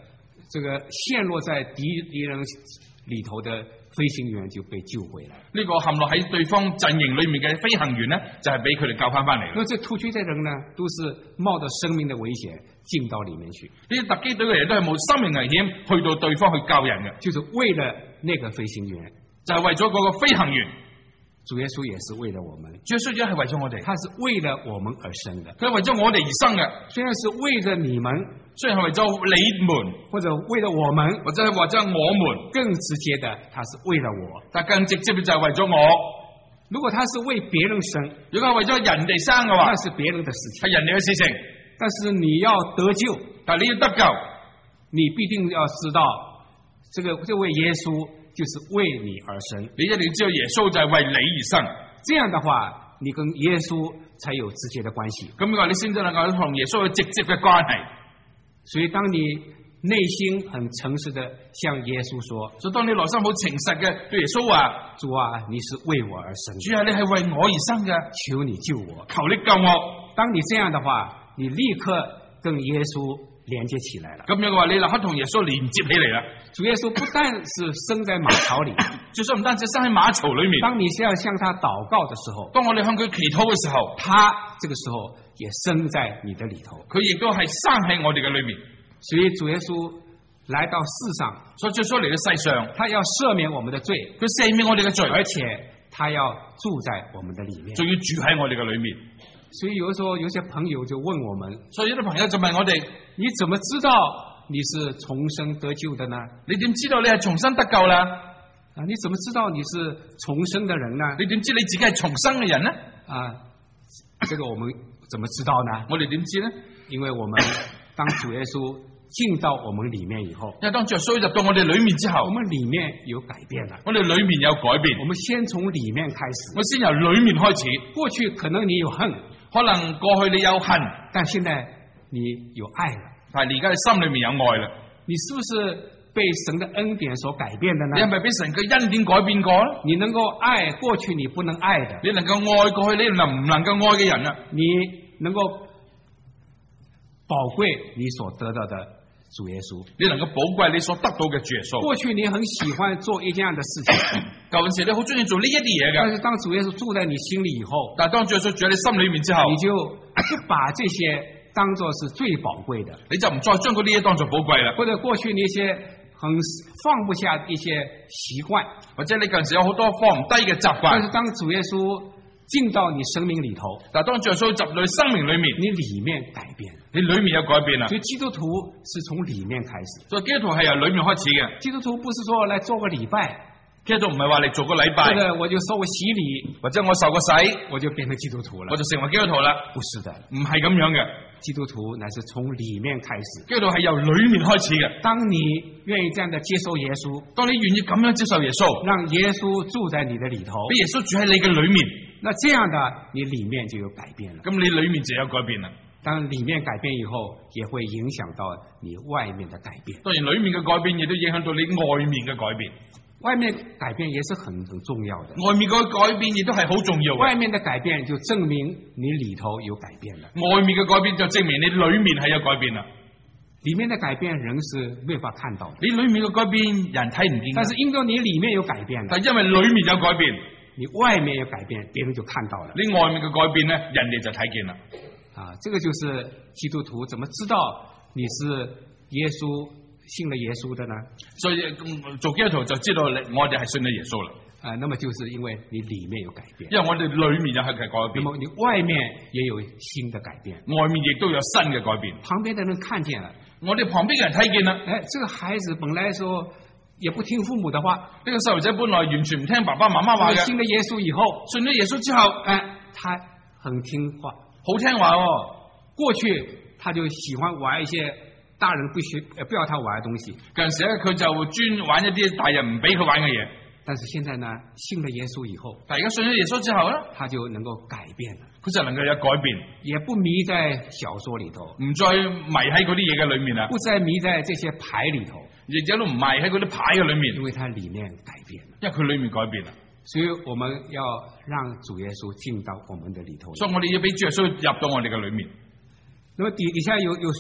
这个陷落在敌人里头的飞行員就被救回來。 呢個陷落喺對方陣營裏面嘅飛行員呢，就係俾佢哋救翻嚟。 那這突擊的人呢，都是冒着生命的危險進到裡面去。 呢啲突擊隊嘅人都係冇生命危險去到對方去救人嘅， 就是為了那個飛行員， 就係為咗嗰個飛行員。 主耶穌也是為了我們， 主耶穌係為咗我哋， 他是為了我們而生的， 佢係為咗我哋而生嘅。 雖然是為了你們， 雖然係為咗你們， 或者為了我們， 或者我們， 更直接的，他是為了我， 但更直接嘅就係為咗我。 如果他是為別人生， 如果係為咗人哋生嘅話， 那是別人的事情， 係人哋嘅事情。 但是你要得救， 但你要得救， 你必定要知道，這位耶穌就是為你而生， 你一定要知道耶穌就係為你而生。 這樣的話，你跟耶穌才有直接的關係。 咁嘅話，你先至能夠同耶穌有直接嘅關係。 所以當你內心很誠實的向耶穌說， 所以當你內心好誠實嘅對耶穌話： 主啊，你是為我而生， 主啊，你係為我而生嘅， 求你救我， 求你救我。 當你這樣的話，你立刻跟耶穌連接起來了。 咁樣嘅話，你立刻同耶穌連接起嚟啦。 主耶穌不但是生在馬槽裏， 主耶穌唔單止生喺馬槽裏面。 當你需要向他禱告的時候， 當我哋向佢祈禱嘅時候， 他這個時候也生在你的裏頭， 佢亦都係生喺我哋嘅裏面。 所以主耶穌來到世上， 所以主耶穌嚟到世上， 他要赦免我們的罪， 佢赦免我哋嘅罪， 而且他要住在我們的裏面， 仲要住喺我哋嘅裏面。 所以有的時候有些朋友就問我們， 所以有啲朋友就問我哋： 你怎麼知道你是重生得救的呢？ 你點知道你係重生得救啦？ 啊，你怎麼知道你是重生的人呢？ 你點知你自己係重生嘅人呢？ 啊，這個我們怎麼知道呢？ 我哋點知呢？ 因為我們當主耶穌進到我們裏面以後， 因為當主耶穌入到我哋裏面之後， 我們裏面有改變了， 我哋裏面有改變。 我們先從裏面開始， 我先由裏面開始。 過去可能你有恨， 可能過去你有恨， 但現在你有愛了。 但係而家你心裏面有愛啦。你是不是被神的恩典所改變的呢？ 你係咪俾神嘅恩典改變過咧？ 你能夠愛過去你不能愛的， 你能夠愛過去你唔能夠愛嘅人啊？ 你能夠寶貴你所得到的主耶穌， 你能夠寶貴你所得到嘅主耶穌。 過去你很喜歡做一樣的事情， 舊陣時你好中意做呢一啲嘢嘅。 但是當主耶穌住在你心裏以後， 但係當主耶穌住喺你心裏面之後， 你就不把這些當作是最寶貴的， 你就唔再將嗰啲嘢當作寶貴啦。 或者過去那些很放不下一些習慣， 或者你近時有好多放唔低嘅習慣。 但是當主耶穌進到你生命裏頭， 但係當主耶穌進入你生命裏面， 你裏面改變， 你裏面有改變啦。 所以基督徒是從裏面開始， 所以基督徒係由裏面開始嘅。 基督徒不是說來做個禮拜， 基督徒唔係話你做個禮拜， 或者我就受個洗禮， 或者我受個洗， 我就變成基督徒了， 我就成為基督徒啦。 不是的， 唔係咁樣嘅。 基督徒乃是從裏面開始， 基督徒係由裏面開始嘅。 當你願意這樣的接受耶穌， 當你願意咁樣接受耶穌， 讓耶穌住在你的裏頭， 俾耶穌住喺你嘅裏面， 那這樣的你裏面就有改變了。 咁你裏面就有改變啦。 當裏面改變以後，也會影響到你外面的改變。 當然裏面嘅改變亦都影響到你外面嘅改變。 外面改變也是很重要的。 外面嘅改變亦都係好重要嘅。 外面的改變就證明你裏頭有改變了。 外面嘅改變就證明你裏面係有改變啦。 裏面的改變人是沒法看到的。 你裏面嘅改變人睇唔見。 但是因為你裏面有改變了， 但因為裏面有改變， 你外面有改變，別人就看到了。 你外面嘅改變呢，人哋就睇見啦。 啊，這個就是基督徒怎麼知道你是耶穌信了耶穌的呢？ 所以做基督徒就知道我哋係信咗耶穌啦。 啊，那麼就是因為你裏面有改變， 因為我哋裏面有係改變， 那麼你外面也有新的改變， 外面亦都有新嘅改變。 旁邊的人看見了， 我哋旁邊嘅人睇見啦。 哎，這個孩子本來說也不聽父母的話， 呢個細路仔本來完全唔聽爸爸媽媽話嘅， 信了耶穌以後， 信咗耶穌之後， 哎，他很聽話， 好聽話喎。 過去他就喜歡玩一些大人不要他玩嘅東西， 近時咧佢就專玩一啲大人唔俾佢玩嘅嘢。 但是現在呢，信了耶穌以後， 但而家信咗耶穌之後咧， 他就能夠改變了， 佢就能夠有改變， 也不迷在小說裏頭， 唔再迷喺嗰啲嘢嘅裏面啦， 不再迷在這些牌裏頭， 亦都唔迷喺嗰啲牌嘅裏面， 因為它裏面改變了， 因為佢裏面改變啦。 所以我們要讓主耶穌進到我們的裏頭， 所以我哋要俾主耶穌入到我哋嘅裏面。 那麼底下又說，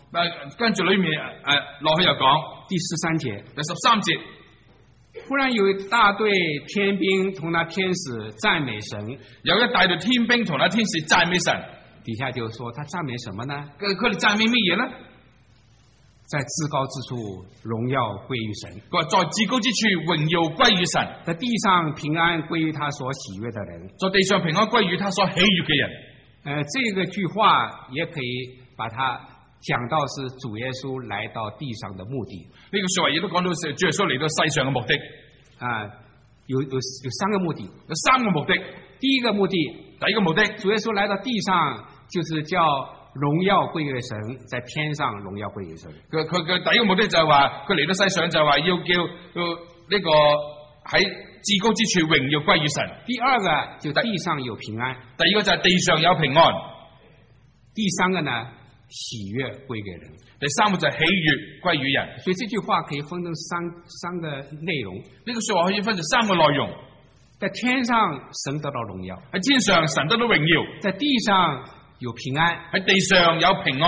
跟住裏面落去又講第13節， 第13節， 忽然有一大隊天兵同那天使讚美神， 有一大隊天兵同那天使讚美神。 底下就說他讚美什麼呢？ 佢哋讚美乜嘢呢？ 在至高之處榮耀歸於神。 佢話在至高之處榮耀歸於神， 在地上平安歸於他所喜悅的人。 在地上平安歸於他所喜悅嘅人。 這個句話也可以把它講到是主耶穌來到地上的目的。 呢個說話亦都講到主耶穌嚟到世上嘅目的。 有3個目的， 有3個目的。 第一個目的， 主耶穌來到地上就是叫榮耀歸於神，在天上榮耀歸於神。 佢第一個目的就係話，佢嚟到世上就係話要叫呢個喺至高之處榮耀歸於神。 第二個就地上有平安， 第二個就係地上有平安。 第三個呢，喜悅歸給人。 第三個就係喜悅歸於人。 所以這句話可以分成三個內容。 呢個說話可以分成3個內容。 在天上神得到榮耀， 喺天上神得到榮耀； 在地上有平安， 喺地上有平安。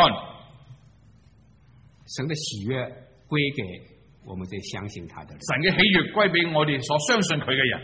神的喜悅歸給我們這相信他的人， 神嘅喜悅歸俾我哋所相信佢嘅人。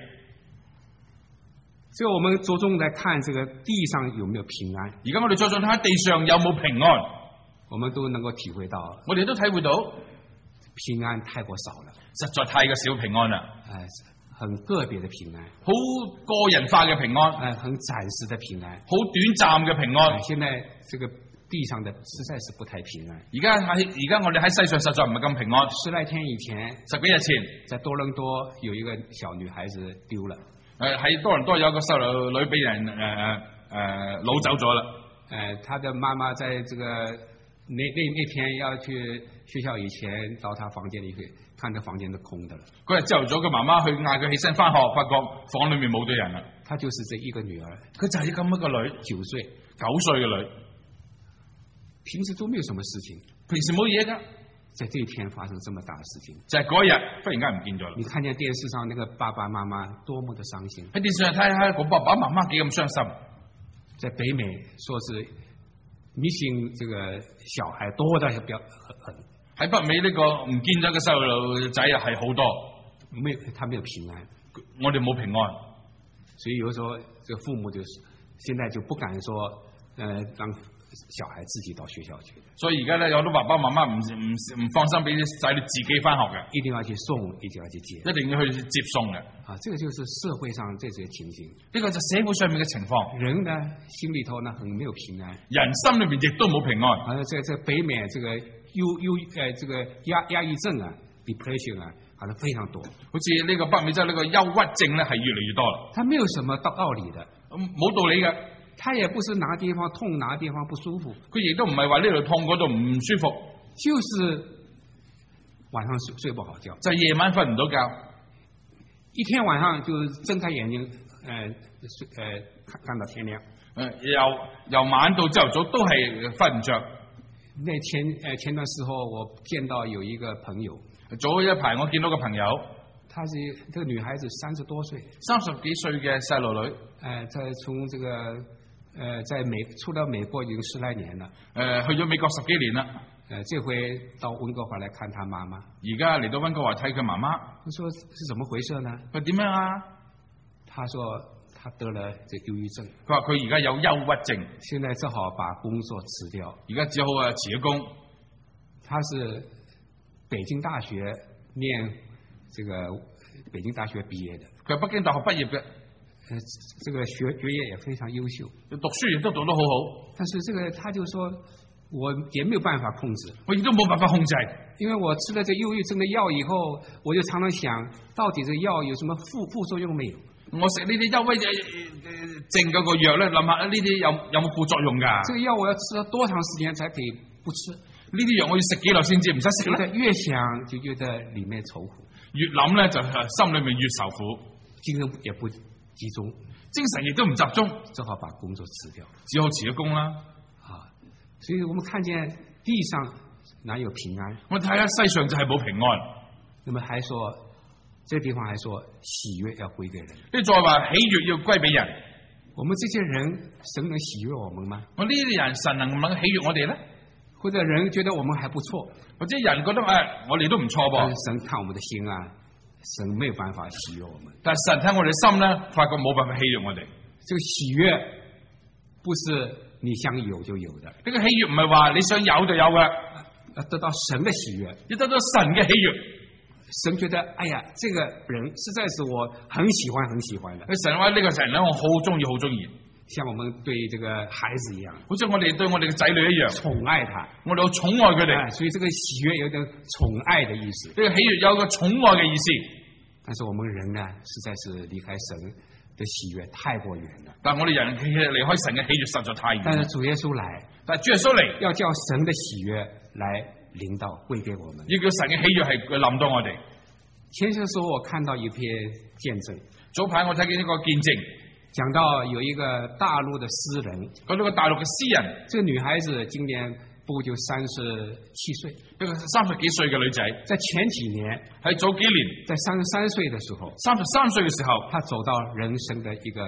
所以我們着重來看這個地上有沒有平安。 而家我哋着重睇下地上有冇平安， 我們都能夠體會到， 我哋都體會到平安太過少了， 實在太過少平安啦。 很個別的平安， 好個人化嘅平安， 很暫時的平安， 好短暫嘅平安。 現在這個地上的實在是不太平安。 而家我哋喺世上實在唔係咁平安。 10來天以前 ，10幾日前， 在多倫多有一個小女孩子丟了。 喺多倫多有個細路女俾人擄走咗啦。 她的媽媽在這個那天要去學校以前，到她房間裏去，看到房間都空的了。 嗰日朝頭早，佢媽媽去嗌佢起身翻學，發覺房裏面冇咗人啦。 她就是這一個女兒， 佢就係咁一個女 ，9歲嘅女， 平時都沒有什麼事情， 平時冇嘢噶， 在這一天發生這麼大的事情， 就係嗰日忽然間唔見咗啦。 你看見電視上那個爸爸媽媽多麼的傷心， 喺電視上睇下個爸爸媽媽幾咁傷心。在北美說是迷信這個小孩多得比較狠， 喺北美呢個唔見咗個細路仔啊係好多， 他沒有平安， 我哋冇平安， 所以有時候這個父母就現在就不敢說，讓小孩自己到學校去。 所以而家咧有好多爸爸媽媽唔放心俾啲仔女自己翻學嘅， 一定要去送，一定要去接， 一定要去接送嘅。 這個就是社會上這些情形， 呢個就社會上面嘅情況。 人呢心裏頭呢很沒有平安， 人心裏面亦都冇平安。 在北美這個這個壓抑症啊 ，depression 啊，好像非常多。 好似呢個北美洲呢個憂鬱症咧係越嚟越多啦。 它沒有什麼道理的， 冇道理嘅。 他也不是哪地方痛哪地方不舒服， 佢亦都唔係話呢度痛嗰度唔舒服， 就是晚上睡不好覺， 就係夜晚瞓唔到覺， 一天晚上就睜開眼睛，看到天亮， 由晚到朝頭早都係瞓唔着。 那前段時候我見到有一個朋友， 早一排我見到個朋友， 她是這個女孩子30多歲 ，30幾歲嘅細路女， 在從這個出到美國已經10來年了， 去咗美國10幾年啦， 這回到溫哥華來看她媽媽， 而家嚟到溫哥華睇佢媽媽， 我說是怎麼回事呢？ 佢點樣啊？ 她說她得了這憂鬱症， 佢話佢而家有憂鬱症， 現在只好把工作辭掉， 而家只好辭咗工。 她是北京大學念這個北京大學畢業的， 佢係北京大學畢業嘅， 這個學業也非常優秀， 讀書亦都讀得好好。 但是這個他就說，我也沒有辦法控制， 我亦都冇辦法控制， 因為我吃了這憂鬱症的藥以後，我就常常想到底這個藥有什麼副作用沒有？ 我食呢啲憂鬱症嗰個藥咧，諗下呢啲有冇副作用噶？ 這個藥我要吃了多長時間才可以不吃？ 呢啲藥我要食幾耐先至唔使食咧？ 越想就覺得裏面愁苦， 越諗咧就心裏面越受苦， 精神也不集中， 精神亦都唔集中， 只好把工作辭掉， 只好辭咗工啦。 所以我們看見地上哪有平安？ 我睇下世上就係冇平安。 那麼還說，這個地方還說喜悅要歸給人， 你再話喜悅要歸俾人。 我們這些人，神能喜悅我們嗎？ 我呢啲人，神能唔能喜悅我哋咧？ 或者人覺得我們還不錯， 或者人覺得我哋都唔錯噃。 神看我們的心啊，神沒有辦法喜悅我們。 但係神睇我哋心咧，發覺冇辦法喜悅我哋。 這個喜悅不是你想有就有的， 呢個喜悅唔係話你想有就有嘅， 要得到神的喜悅， 要得到神嘅喜悅。 神覺得，哎呀，這個人實在是我很喜歡很喜歡的。 神話呢個人咧，我好中意好中意。 像我們對這個孩子一樣， 好似我哋對我哋嘅仔女一樣， 寵愛他， 我哋好寵愛佢哋。 所以這個喜悅有點寵愛的意思。 呢個喜悅有個寵愛嘅意思。 但是我們人呢，實在是離開神的喜悅太過遠了。 但係我哋人其實離開神嘅喜悅實在太遠。 但是主耶穌來， 但係主耶穌嚟， 要叫神的喜悅來臨到歸給我們， 要叫神嘅喜悅係臨到我哋。 前些時候我看到一篇見證， 早排我睇見一個見證， 講到有一個大陸的詩人， 講到個大陸嘅詩人， 這個女孩子今年不過就37歲， 一個30幾歲嘅女仔， 在前幾年， 喺早幾年， 在33歲的時候 ，33歲嘅時候， 她走到人生的一個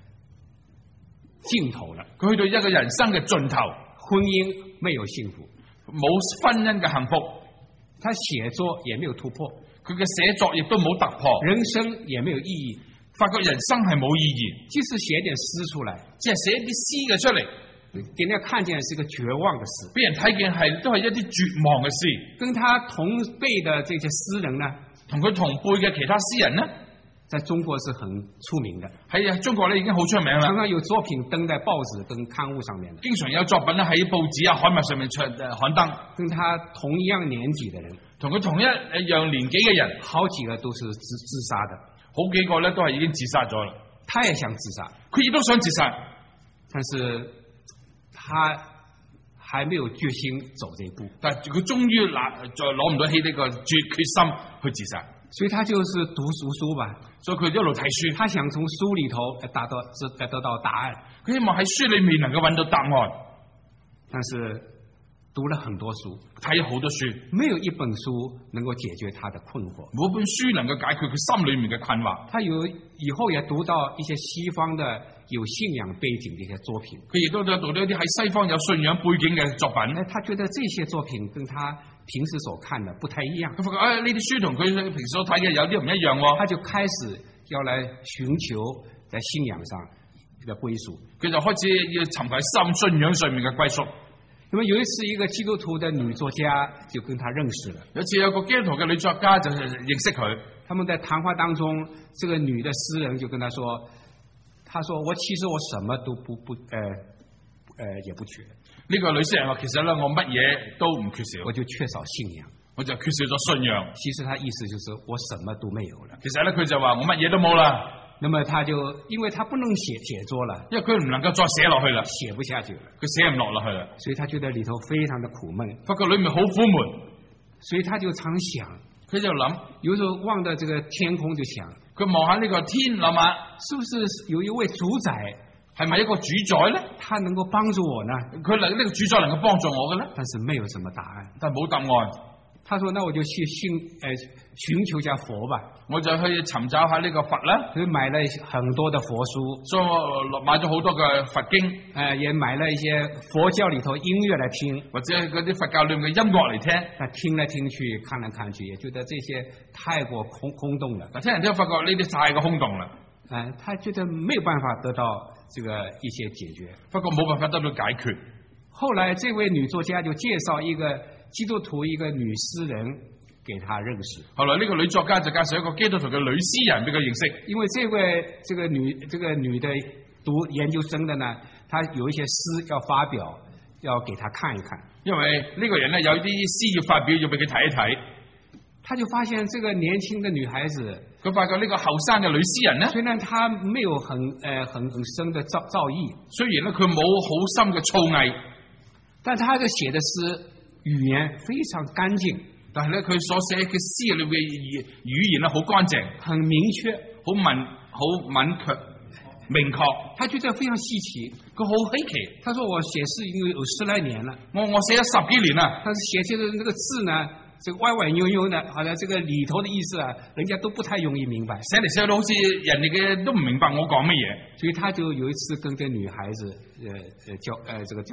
盡頭了， 佢去到一個人生嘅盡頭， 婚姻沒有幸福， 冇婚姻嘅幸福， 她寫作也沒有突破。 佢嘅寫作亦都冇突破， 人生也沒有意義， 發覺人生係冇意義。 即使寫點詩出來， 即係寫啲詩嘅出嚟， 給人家看見是一個絕望嘅詩， 俾人睇見都係一啲絕望嘅詩。 跟他同輩的這些詩人呢， 同佢同輩嘅其他詩人呢， 在中國是很出名的。 喺中國咧已經好出名啦， 常常有作品登在報紙跟刊物上面， 經常有作品咧喺報紙啊刊物上面刊登。 跟他同一樣年紀的人， 同佢同一樣年紀嘅人， 好幾個都是自殺的， 好幾個咧都係已經自殺咗啦。 他也想自殺， 佢亦都想自殺， 但是他還沒有決心走這一步。 但係佢終於攞唔到起呢個決心去自殺， 所以他就是讀書吧。 所以佢一路睇書， 他想從書裏頭得到答案， 佢希望喺書裏面能夠揾到答案， 但是讀了很多書， 睇好多書， 沒有一本書能夠解決他的困惑， 冇本書能夠解決佢心裏面嘅困惑。 他以後也讀到一些西方的有信仰背景的一些作品， 佢亦都讀到一啲喺西方有信仰背景嘅作品， 他覺得這些作品跟他平時所看的不太一樣， 佢發覺呢啲書同佢平時所睇嘅有啲唔一樣喎， 他就開始要來尋求在信仰上嘅歸屬， 佢就開始要尋求信仰上面嘅歸屬。 那麼有一次，一個基督徒的女作家就跟他認識了。 有一次有個基督徒嘅女作家就認識佢， 他們在談話當中，這個女的詩人就跟他說：“我其實我什麼都也不缺。” 呢個女詩人話：其實咧我乜嘢都唔缺少， 我就缺少信仰， 我就缺少咗信仰。 其實他意思就是我什麼都沒有了。 其實咧佢就話我乜嘢都冇啦。 那麼他就因為他不能寫作了， 因為佢唔能夠再寫落去啦， 寫不下去了， 佢寫唔落去啦， 所以他覺得裏頭非常的苦悶， 發覺裏面好苦悶， 所以他就常想， 佢就諗， 有時候望着這個天空就想， 佢望下呢個天諗下， 是不是有一位主宰， 係咪一個主宰咧？ 他能夠幫助我呢？ 佢呢個主宰能夠幫助我嘅咧？ 但是沒有什麼答案， 但係冇答案。 他說：“那我就去尋求下佛吧。” 我就去尋找下呢個佛啦。 佢買了很多的佛書， 所以我買咗好多嘅佛經， 也買了一些佛教裏頭音樂來聽，或者嗰啲佛教裏面嘅音樂嚟聽。 他聽來聽去，看來看去，也覺得這些太過空洞了。 聽人聽發覺呢啲太過空洞啦。 他覺得沒有辦法得到這個一些解決， 不過冇辦法得到解決。 後來這位女作家就介紹一個基督徒一個女詩人給他認識。 後來呢個女作家就介紹一個基督徒嘅女詩人俾佢認識。 因為這個女的讀研究生的呢，她有一些詩要發表，要給他看一看。因為呢個人呢有啲詩要發表，要俾佢睇一睇。 他就發現這個年輕的女孩子， 佢發覺呢個後生嘅女詩人呢， 雖然她沒有很深的造詣， 雖然呢佢冇好深嘅造詣， 但她的寫的詩語言非常乾淨， 但係咧佢所寫嘅詩裏嘅語言咧好乾淨， 很明確， 好敏確明確。 他覺得非常稀奇， 佢好稀奇。 他說：“我寫詩已經有10來年了， 我寫咗10幾年啦， 但是寫出的那個字呢，這個歪歪扭扭的，好像這個裏頭的意思啊，人家都不太容易明白。 寫嚟寫去好似人哋嘅都唔明白我講乜嘢。” 所以他就有一次跟這女孩子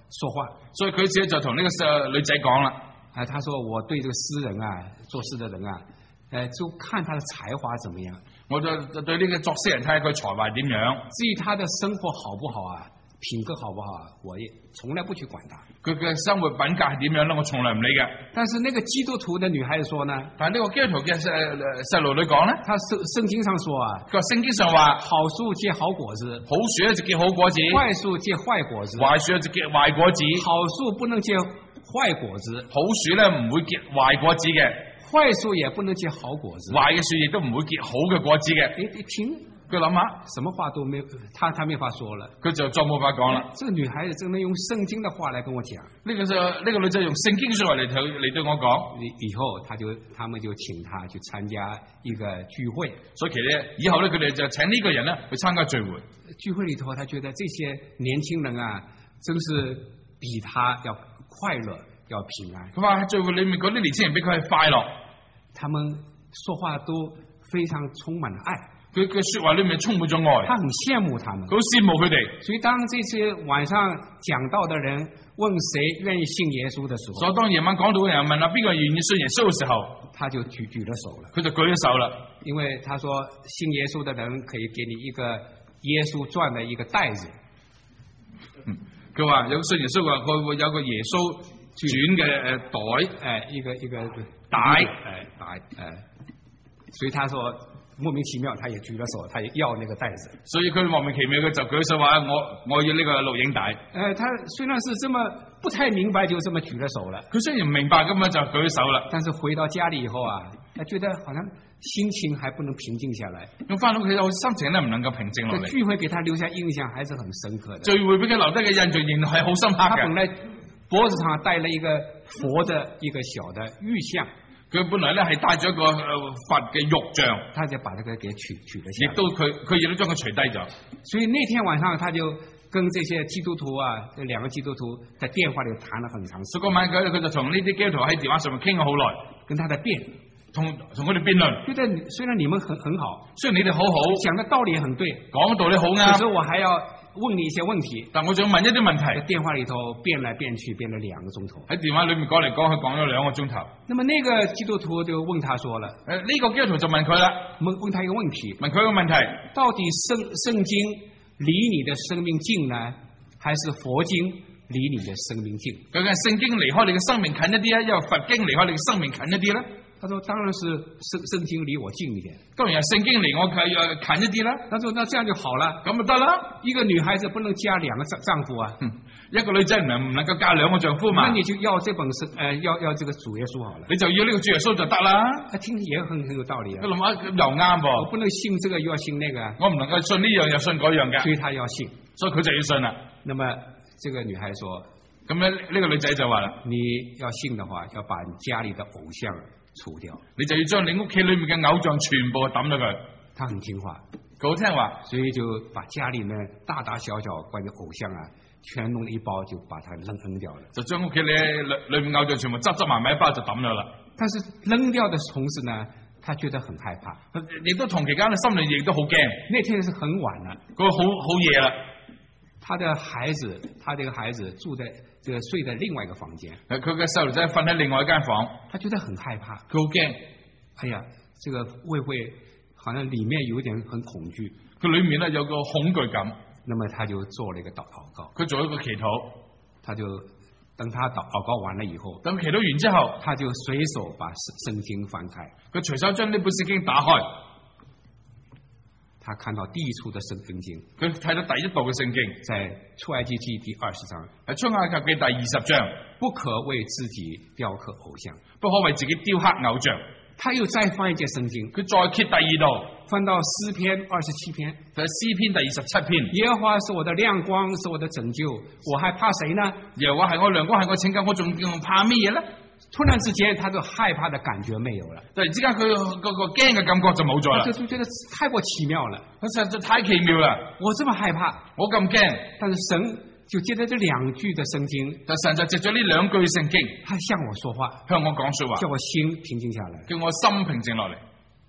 说話， 所以佢自己就同呢個女仔講啦。 他說我對這個詩人啊，做詩的人啊，就看他的才華怎麼樣。 我就對呢個作詩人睇下佢才華點樣。 至於他的生活好不好啊，品格好不好啊，我也從來不去管他。 佢嘅生活品格係點樣咧？我從來唔理嘅。 但是那個基督徒的女孩子說呢？ 但係呢個基督徒嘅細路女講咧， 他聖經上說啊， 佢話聖經上話好樹結好果子， 好樹咧就結好果子， 壞樹結壞果子， 壞樹咧就結壞果子。 好樹不能結壞果子， 好樹咧唔會結壞果子嘅， 壞樹也不能結好果子， 壞嘅樹亦都唔會結好嘅果子嘅。 你聽。 佢諗下， 什麼話都沒有，他沒法說了， 佢就再冇法講啦。 這個女孩子真的用聖經的話來跟我講， 呢個女仔用聖經說話嚟對我講。 以後他們就請他去參加一個聚會， 所以其實以後咧佢哋就請呢個人咧去參加聚會。 聚會裏頭，他覺得這些年輕人啊，真是比他要快樂，要平安。 佢話聚會裏面嗰啲年輕人比佢係快樂， 他們說話都非常充滿了愛。 佢嘅說話裏面充滿咗愛， 他很羨慕他們， 好羨慕佢哋。 所以當這些晚上講道的人問誰願意信耶穌的時候， 所以當夜晚講道嘅人問啊邊個願意信耶穌嘅時候， 他就舉了手了。 佢就舉咗手啦， 因為他說信耶穌的人可以給你一個耶穌傳的一個袋子。 佢話有信耶穌嘅話，佢會有個耶穌傳嘅袋， 一個袋，所以他說。莫名其妙，他也舉了手，他也要那個袋子。所以佢莫名其妙嘅就舉手話我要呢個錄影帶。他雖然是這麼不太明白，就這麼舉了手了。佢雖然唔明白咁樣就舉手啦，但是回到家裏以後啊，他覺得好像心情還不能平靜下來。咁翻到屋企後，心情咧唔能夠平靜落嚟。聚會給他留下印象還是很深刻的。聚會俾佢留低嘅印象仍然係好深刻嘅。他本來脖子上戴了一個佛的一個小的玉像。佢本來咧係帶咗一個佛嘅玉像，他就把這個給取咗下，亦都佢亦都將佢除低咗。所以那天晚上，他就跟這些基督徒啊，這兩個基督徒在電話裏談了很長時間。嗰晚佢就同呢啲基督徒喺電話上面傾咗好耐，跟他在辯，同佢哋辯論。覺得雖然你們很好，雖然你哋好好，講的道理也很對，講嘅道理好啱。可是我還要問你一些問題，但我想問一啲問題。在電話裏頭辯來辯去，辯了2個鐘頭。喺電話裏面講嚟講去，講咗2個鐘頭。那麼那個基督徒就問他說了，呢個基督徒就問佢啦，問他一個問題，問佢一個問題，到底聖經離你的生命近呢，還是佛經離你的生命近？究竟聖經離開你嘅生命近一啲啊，因為佛經離開你嘅生命近一啲咧？他說：當然是聖經離我近一點，當然聖經離我近一啲啦。他說：那這樣就好了，咁就得啦。一個女孩子不能嫁2個丈夫啊，一個女仔唔能夠嫁2個丈夫嘛。那你就要這本要這個主耶穌好了，你就要呢個主耶穌就得啦。他聽也很有道理啊。佢諗下又啱噃，我不能信這個又要信那個，我唔能夠信呢樣又信嗰樣嘅，所以他要信，所以佢就要信啦。那麼這個女孩說：咁咧呢個女仔就話啦，你要信的話，要把你家裏的偶像除掉，你就要將你屋企裏面嘅偶像全部抌咗佢。他很聽話，佢好聽話，所以就把家裏面大大小小關於偶像啊，全弄了一包，就把它扔掉了。就將屋企裏面偶像全部執埋一包就抌咗啦。但是扔掉的同時呢，他覺得很害怕，亦都同期間嘅心裏亦都好驚。那天是很晚啦，佢好夜啦。他這個孩子住在睡在另外一個房間，佢嘅細路仔瞓喺另外一間房，他覺得很害怕，佢好驚。哎呀，這個會好像裏面有點很恐懼，佢裏面呢有個恐懼感。那麼他就做了一個禱告，佢做一個祈禱，他就等他禱告完了以後，等祈禱完之後，他就隨手把聖經翻開，佢隨手將呢本聖經打開。他看到第一處的聖經，佢睇到第一部嘅聖經，在出埃及記第20章，喺出埃及記第20章，不可為自己雕刻偶像，不可為自己雕刻偶像。他又再翻一節聖經，佢再揭第2度，翻到詩篇27篇，就係詩篇第27篇。耶和華是我的亮光，是我的拯救，我還怕誰呢？耶和華係我亮光，係我拯救，我仲怕乜嘢呢？突然之間，他就害怕的感覺沒有了。突然之間，佢個驚嘅感覺就冇咗啦。就覺得太過奇妙了，實在太奇妙啦！我這麼害怕，我咁驚，但是神就借着這2句的聖經，但神就借咗呢2句聖經，他向我說話，向我講說話，叫我心平靜下來，叫我心平靜落嚟。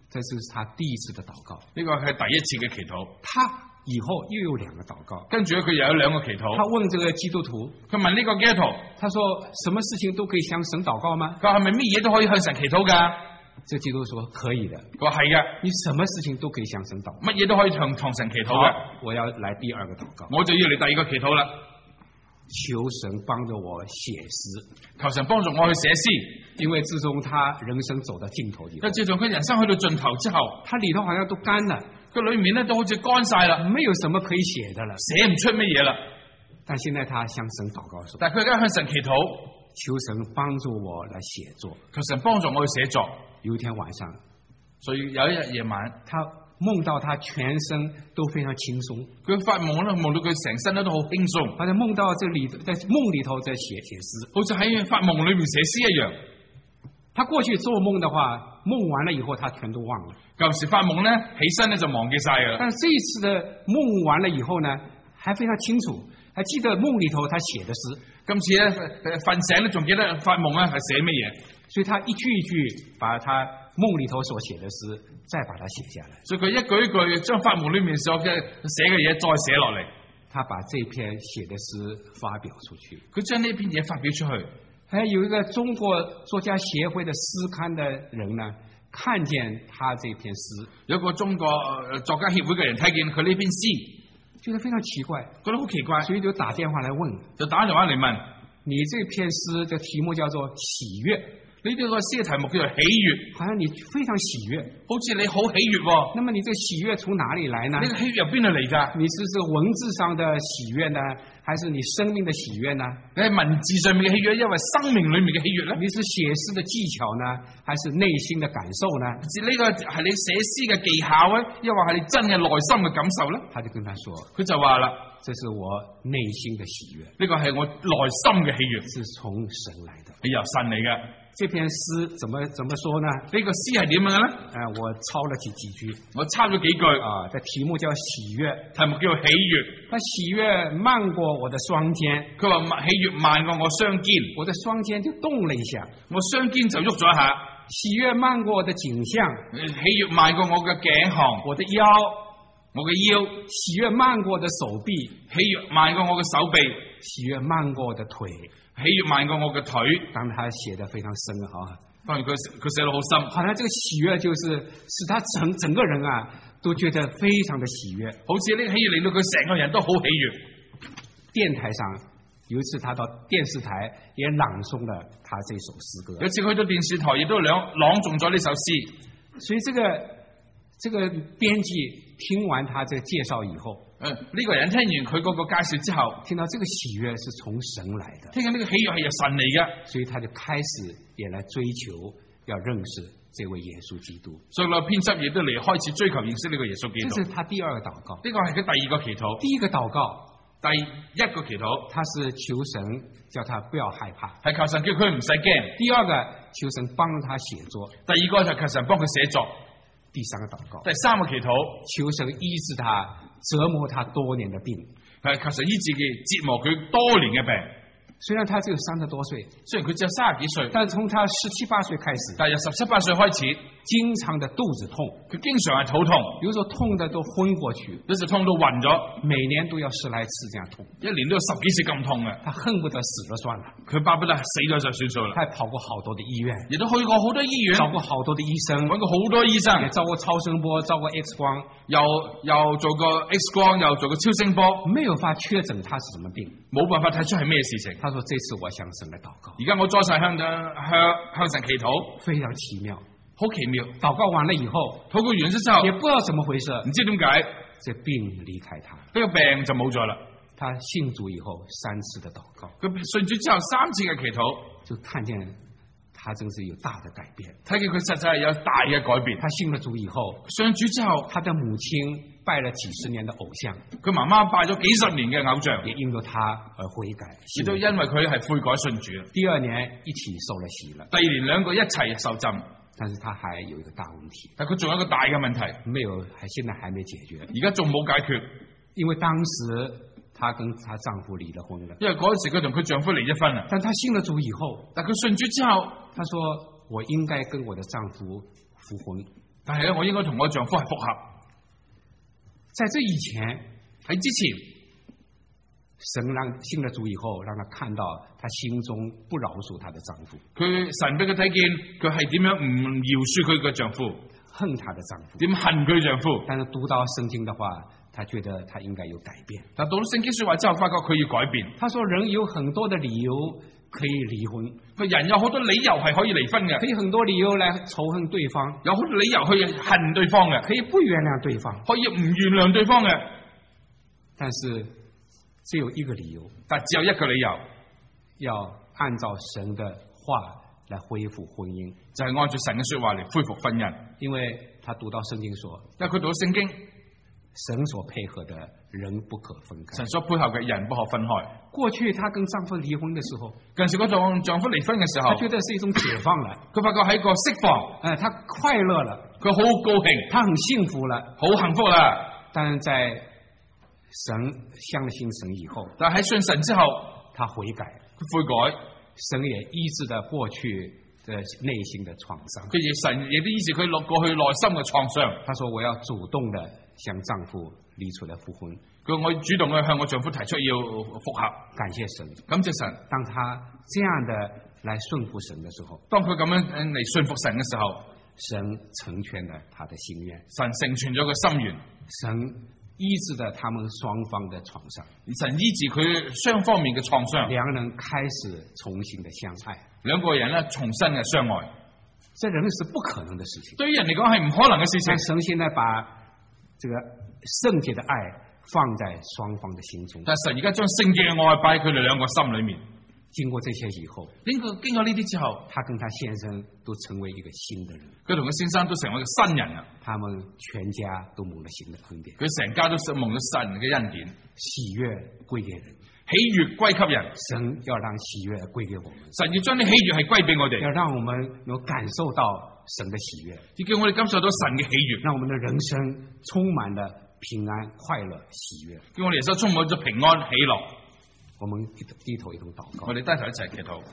這是他第一次的禱告。 呢個係第一次嘅祈禱。 他以後又有兩個禱告， 跟住佢又有兩個祈禱。 他問這個基督徒， 佢問呢個基督徒， 他說：什麼事情都可以向神禱告嗎？ 佢係咪乜嘢都可以向神祈禱㗎？ 這基督徒說可以的。 佢話係嘅， 你什麼事情都可以向神禱告， 乜嘢都可以向神祈禱嘅。 我要來第二個禱告， 我就要嚟第二個祈禱啦。 求神幫助我寫詩， 求神幫助我去寫詩， 因為自從他人生走到盡頭以後， 自從佢人生去到盡頭之後， 他裏頭好像都乾了， 佢裏面咧都好似乾晒啦， 沒有什麼可以寫的了， 寫唔出乜嘢啦。 但現在他向神禱告說， 但佢而家向神祈禱， 求神幫助我來寫作， 求神幫助我去寫作。 有一天晚上， 所以有一日夜晚， 他夢到他全身都非常輕鬆， 佢發夢咧，夢到佢成身咧都好輕鬆， 好像夢到這裏在夢裏頭在寫詩， 好似喺發夢裏面寫詩一樣。 他過去做夢的話，夢完了以後他全都忘了。 舊時發夢咧，起身咧就忘記晒噶啦。 但這一次的夢完了以後呢，還非常清楚，還記得夢裏頭他寫的詩。 今次咧瞓醒咧仲記得發夢咧係寫乜嘢， 所以他一句一句把他夢裏頭所寫的詩再把它寫下來。 所以佢一句一句將發夢裏面所寫嘅嘢再寫落嚟。 他把這篇寫的詩發表出去， 佢將呢篇嘢發表出去。 還有一個中國作家協會的詩刊的人呢，看見他這篇詩， 有一個中國作家協會嘅人睇見佢呢篇詩， 覺得非常奇怪， 覺得好奇怪， 所以就打電話來問， 就打電話嚟問， 你這篇詩的題目叫做喜悅， 呢個詩嘅題目叫做喜悅， 好像你非常喜悅， 好似你好喜悅喎。 那麼你這個喜悅從哪裡來呢？ 呢個喜悅由邊度嚟㗎？ 你是文字上的喜悅呢，還是你生命的喜悅呢？ 你係文字上面嘅喜悅，因為生命裏面嘅喜悅咧？ 你是寫詩的技巧呢，還是內心的感受呢？ 呢個係你寫詩嘅技巧咧，抑或係你真嘅內心嘅感受咧？ 他就跟他說， 佢就話啦， 這是我內心的喜悅， 呢個係我內心嘅喜悅， 是從神來的， 係由神嚟嘅。 這篇詩怎麼說呢？ 呢個詩係點樣嘅咧？ 我抄了幾句， 我抄咗幾句啊，這題目叫喜悅， 題目叫喜悅。 他喜悅漫過我的雙肩， 佢話喜悅漫過我雙肩， 我的雙肩就動了一下， 我雙肩就喐咗一下。 喜悅漫過我的頸項， 喜悅漫過我嘅頸項， 我的腰， 我嘅腰。 喜悅漫過我的手臂， 喜悅漫過我嘅手臂， 喜悅漫過我的腿。 喜悅漫過我嘅腿， 當然他寫得非常深啊！ 當然佢寫得好深， 好像這個喜悅就是使他整個人啊都覺得非常的喜悅， 好似呢個喜悅令到佢成個人都好喜悅。 電台上有一次他到電視台也朗誦了他這首詩歌， 有一次去到電視台亦都朗誦咗呢首詩。 所以這個編輯聽完他這個介紹以後， 呢個人聽完佢嗰個介紹之後， 聽到這個喜悅是從神來的， 聽緊呢個喜悅係由神嚟嘅， 所以他就開始也來追求要認識這位耶穌基督。 所以個編輯亦都嚟開始追求認識呢個耶穌基督。 這是他第二個禱告， 呢個係佢第二個祈禱。 第一個禱告， 第一個祈禱，他是求神叫他不要害怕， 係求神叫佢唔使驚。 第二個求神幫他寫作， 第二個就求神幫佢寫作。 第三個禱告， 第三個祈禱， 求神醫治他折磨他多年的病， 係求神醫治佢折磨佢多年嘅病。 雖然他只有30多歲， 雖然佢只有30幾歲， 但從他17、18歲開始， 但由17、18歲開始， 經常的肚子痛， 佢經常係肚痛， 有時候痛得都昏過去， 有時痛到暈咗， 每年都要10來次這樣痛， 一年都有10幾次咁痛嘅， 他恨不得死了算了， 佢巴不得死咗就算數啦。 他還跑過好多的醫院， 亦都去過好多醫院， 找過好多的醫生， 揾過好多醫生， 也照過超聲波，照過 X 光， 又做過 X 光，又做過超聲波， 沒有法確診他是什麼病， 冇辦法睇出係咩事情。 他說這次我向神來禱告， 而家我再次向神祈禱， 非常奇妙， 好奇妙。 禱告完了以後， 禱告完咗之後， 也不知道怎麼回事， 唔知點解， 這病離開他， 呢個病就冇咗啦。 他信主以後3次的禱告， 佢信主之後3次嘅祈禱， 就看見他真是有大的改變， 睇見佢實在係有大嘅改變。 他信了主以後， 信主之後， 他的母親拜了幾十年的偶像， 佢媽媽拜咗幾十年嘅偶像， 也因着他而悔改， 亦都因為佢係悔改信主。 第2年一起受了洗了， 第2年兩個一齊受浸， 但是他還有一個大問題， 但佢仲有一個大嘅問題， 現在還沒解決， 而家仲冇解決， 因為當時她跟她丈夫離了婚了， 因為嗰時佢同佢丈夫離咗婚啦。 但她信了主以後， 但佢信主之後， 她說我應該跟我的丈夫復婚， 但係咧，我應該同我丈夫係復合。 在這以前， 喺之前， 神讓信了主以後，讓他看到他心中不饒恕他的丈夫。 神俾佢睇見，佢係點樣唔饒恕佢嘅丈夫， 恨他的丈夫， 點恨佢丈夫。 但是讀到聖經的話，他覺得他應該有改變。 但讀到聖經說話之後，發覺佢要改變。 他說人有很多的理由可以離婚， 人有好多理由係可以離婚嘅， 可以很多理由來仇恨對方， 有好多理由去恨對方嘅， 可以不原諒對方， 可以唔原諒對方嘅。 但是只有一個理由， 但只有一個理由， 要按照神的話來恢復婚姻， 就係按照神嘅說話嚟恢復婚姻。因為他讀到聖經說， 因為佢讀到聖經， 神所配合的人不可分開， 神所配合嘅人不可分開。 過去他跟丈夫離婚的時候， 近時嗰種丈夫離婚嘅時候， 他覺得是一種解放了， 佢發覺係一個釋放， 他快樂了， 佢好高興， 他很幸福了， 好幸福啦。 但是在神相信神以後， 但喺信神之後， 他悔改，神也醫治了過去的內心的創傷， 神亦都醫治佢落過去內心嘅創傷。 他說我要主動的向丈夫離出來復婚， 佢我主動嘅向我丈夫提出要復合， 感謝神， 感謝神。 當他這樣的來順服神的時候， 當佢咁樣嚟順服神嘅時候， 神成全了他的心願， 神成全咗個心願， 神醫治了他們雙方的創傷， 神醫治佢雙方面嘅創傷， 兩人開始重新的相愛， 兩個人咧重新嘅相愛， 這人是不可能的事情， 對於人嚟講係唔可能嘅事情。 神現在把這個聖潔的愛放在雙方的心中， 但神而家將聖潔嘅愛擺喺佢哋兩個心裏面。 經過這些以後， 經過呢啲之後， 他跟他先生都成為一個新的人， 佢同佢先生都成為一個新人啦。 他們全家都蒙了新的恩典， 佢成家都蒙咗神嘅恩典， 喜悅歸給人， 喜悅歸給人。 神要讓喜悅歸給我們， 神要將啲喜悅係歸俾我哋， 要讓我們能感受到神的喜悅， 要叫我哋感受到神嘅喜悅， 讓我們的人生充滿了平安、快樂、喜悅， 叫我哋人生充滿咗平安喜樂。 我們低頭一同禱告， 我哋低頭一齊祈禱。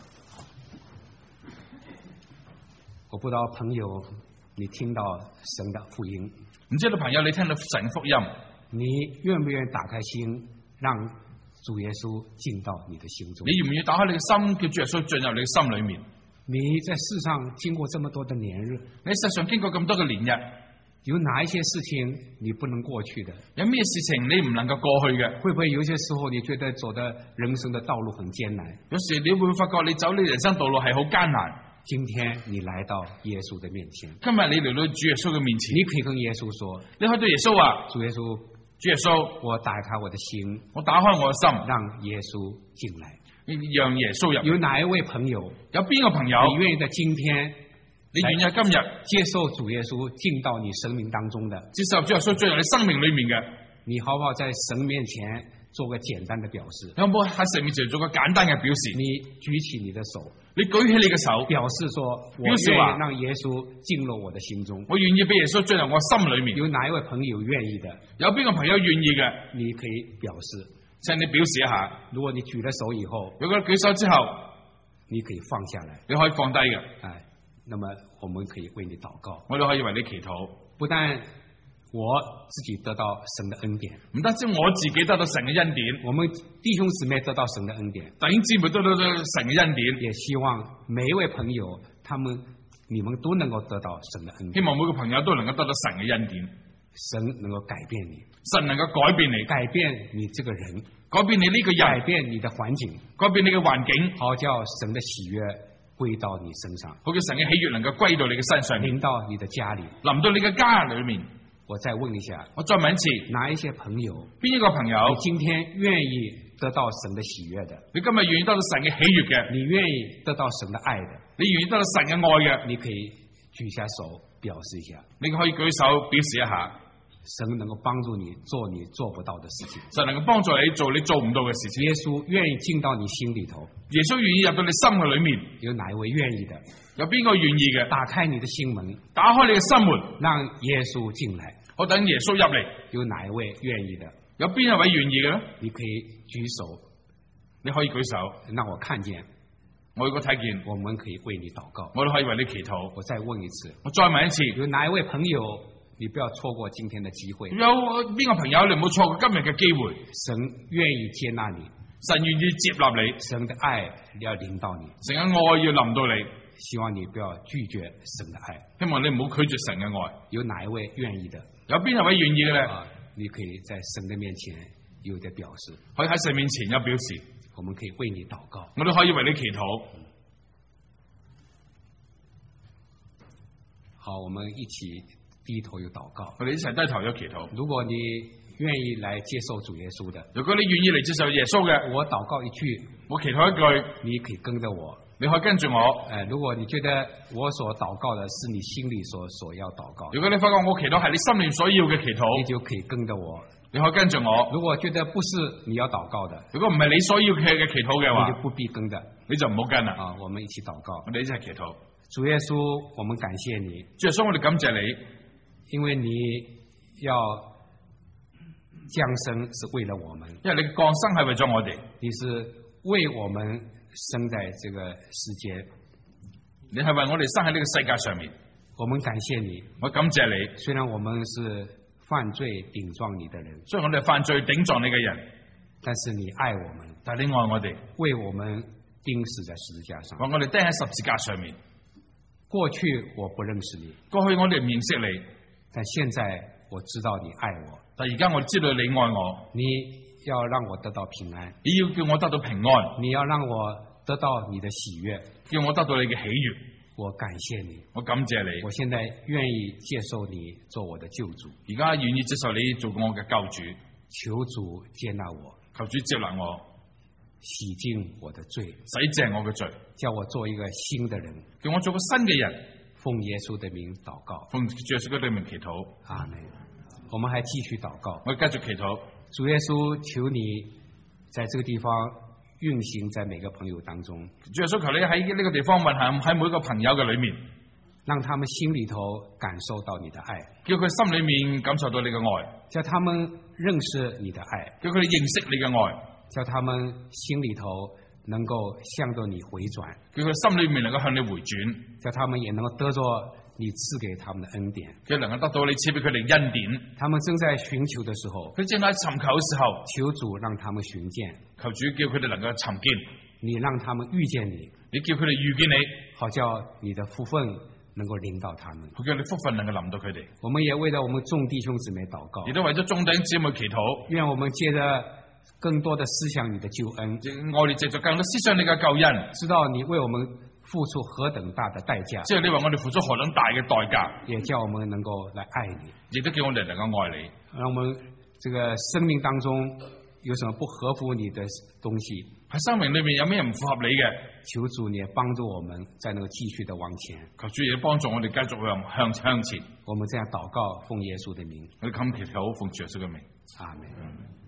我不知道朋友你聽到神的福音， 唔知道朋友你聽到神福音， 你願不願意打開心，讓主耶穌進到你的心中？ 你願唔願意打開你嘅心，叫主耶穌進入你嘅心裏面？ 你在世上經過這麼多的年日， 你世上經過咁多嘅年日， 有哪一些事情你不能過去的？ 有咩事情你唔能夠過去嘅？ 會不會有些時候你覺得走的人生的道路很艱難？ 有時你會發覺你走你人生道路係好艱難。 今天你來到耶穌的面前， 今日你嚟到主耶穌嘅面前， 你可以跟耶穌說， 你可以對耶穌話： 主耶穌，我打開我的心， 我打開我嘅心， 讓耶穌進來， 讓耶穌入。 有哪一位朋友？ 有邊個朋友？ 你願意在今天？ 你願意今日接受主耶穌進到你生命當中的， 接受主耶穌進入你生命裏面嘅， 你好不好在神面前做個簡單的表示？ 有冇喺神面前做個簡單嘅表示？ 你舉起你的手， 你舉起你嘅手， 表示說我願意讓耶穌進入我的心中， 我願意俾耶穌進入我心裏面。 有哪一位朋友願意的？ 有邊個朋友願意嘅？ 你可以表示， 請你表示一下。如果你舉了手以後， 如果舉手之後， 你可以放下來， 你可以放低嘅。 那麼我們可以為你禱告， 我都可以為你祈禱。 不但我自己得到神的恩典， 唔單止我自己得到神嘅恩典， 我們弟兄姊妹得到神的恩典， 弟兄姊妹都得到神嘅恩典。 也希望每一位朋友，你們都能夠得到神的恩典。 希望每個朋友都能夠得到神嘅恩典， 神能夠改變你， 神能夠改變你， 改變你這個人， 改變你呢個人， 改變你的環境， 改變你嘅環境， 好叫神的喜悅歸到你身上， 好叫神嘅喜悅能夠歸到你嘅身上， 臨到你的家裏， 臨到你嘅家裏面。 我再問一下， 我再問一次， 哪一些朋友， 邊一個朋友， 你今天願意得到神的喜悅的？ 你今日願意得到神嘅喜悅嘅？ 你願意得到神的愛的？ 你願意得到神嘅愛嘅？ 你可以舉下手表示一下， 你可以舉手表示一下。 神能夠幫助你做你做不到的事情， 神能夠幫助你做你做唔到嘅事情。 耶穌願意進到你心裏頭， 耶穌願意入到你心嘅裏面。 有哪一位願意的？ 有邊個願意嘅？ 打開你的心門， 打開你嘅心門， 讓耶穌進來。 我等耶穌入嚟。 有哪一位願意的？ 有邊一位願意嘅咧？ 你可以舉手， 你可以舉手， 讓我看見。 我如果睇見， 我們可以為你禱告。 我都可以為你祈禱。 我再問一次， 我再問一次， 有哪一位朋友，你不要錯過今天的機會。 有邊個朋友你唔好錯過今日嘅機會。 神願意接納你， 神願意接納你， 神的愛要臨到你， 神嘅愛要臨到你。 希望你不要拒絕神的愛， 希望你唔好拒絕神嘅愛。 有哪一位願意的？ 有邊一位願意嘅咧？ 你可以在神的面前有點表示， 可以喺神面前有表示。 我們可以為你禱告， 我都可以為你祈禱。 好，我們一起低頭有禱告。 我哋一齊低頭有祈禱。 如果你願意來接受主耶穌的， 如果你願意嚟接受耶穌嘅， 我禱告一句， 我祈禱一句， 你可以跟着我。 你可以跟住我。 如果你覺得我所禱告的是你心裏所要禱告， 如果你發覺我祈禱係你心裏所要嘅祈禱， 你就可以跟着我。 你可以跟住我。 如果覺得不是你要禱告的， 如果唔係你所要嘅祈禱嘅話， 你就不必跟着， 你就唔好跟啦。 我們一起禱告。 我哋一齊祈禱。 主耶穌，我們感謝你。 主耶穌，我哋感謝你， 因為你要降生是為了我們， 因為你降生係為咗我哋， 你是為我們生在這個世界， 你係為我哋生喺呢個世界上面。 我們感謝你， 我感謝你。 雖然我們是犯罪頂撞你的人， 雖然我哋犯罪頂撞你嘅人， 但是你愛我們， 但係你愛我哋， 為我們釘死在十字架上， 我哋釘喺十字架上面。 過去我不認識你， 過去我哋唔認識你， 但現在我知道你愛我， 但而家我知道你愛我， 你要讓我得到平安， 你要叫我得到平安， 你要讓我得到你的喜悅， 叫我得到你嘅喜悅。 我感謝你， 我感謝你。我現在願意接受你做我的救主， 而家願意接受你做我嘅救主。 求主接納我， 求主接納我， 洗淨我的罪， 洗淨我嘅罪， 叫我做一個新的人， 叫我做個新嘅人。 奉耶穌的名禱告， 奉耶穌嘅名祈禱。 阿門。我們還繼續禱告， 我繼續祈禱。 主耶穌，求你在這個地方運行在每個朋友當中。 主耶穌，求你喺呢個地方運行喺每個朋友嘅裏面， 讓他們心裏頭感受到你的愛， 叫佢心裏面感受到你嘅愛， 叫他們認識你的愛， 叫佢哋認識你嘅愛， 叫他們心裏頭能夠向着你回轉， 叫佢心裏面能夠向你回轉， 叫他們也能夠得着你賜給他們的恩典， 叫能夠得到你賜俾佢哋恩典。 他們正在尋求的時候， 佢正喺尋求嘅時候， 求主讓他們尋見， 求主叫佢哋能夠尋見， 你讓他們遇見你， 你叫佢哋遇見你， 好叫你的福分能夠臨到他們， 好叫你福分能夠臨到佢哋。 我們也為了我們眾弟兄姊妹禱告， 亦都為咗眾弟兄姊妹祈禱， 願我們借着更多的思想你的救恩， 我哋藉著更多思想你嘅救恩， 知道你為我們付出何等大的代價， 即係你為我哋付出何等大嘅代價， 也叫我們能夠來愛你， 亦都叫我哋能夠愛你。 讓我們這個生命當中有什麼不合乎你的東西， 喺生命裏面有咩唔符合你嘅， 求主你也幫助我們在那個繼續的往前， 求主也幫助我哋繼續向前。 我們這樣禱告，奉耶穌的名， 我哋咁祈禱，奉主耶穌嘅名， 阿門。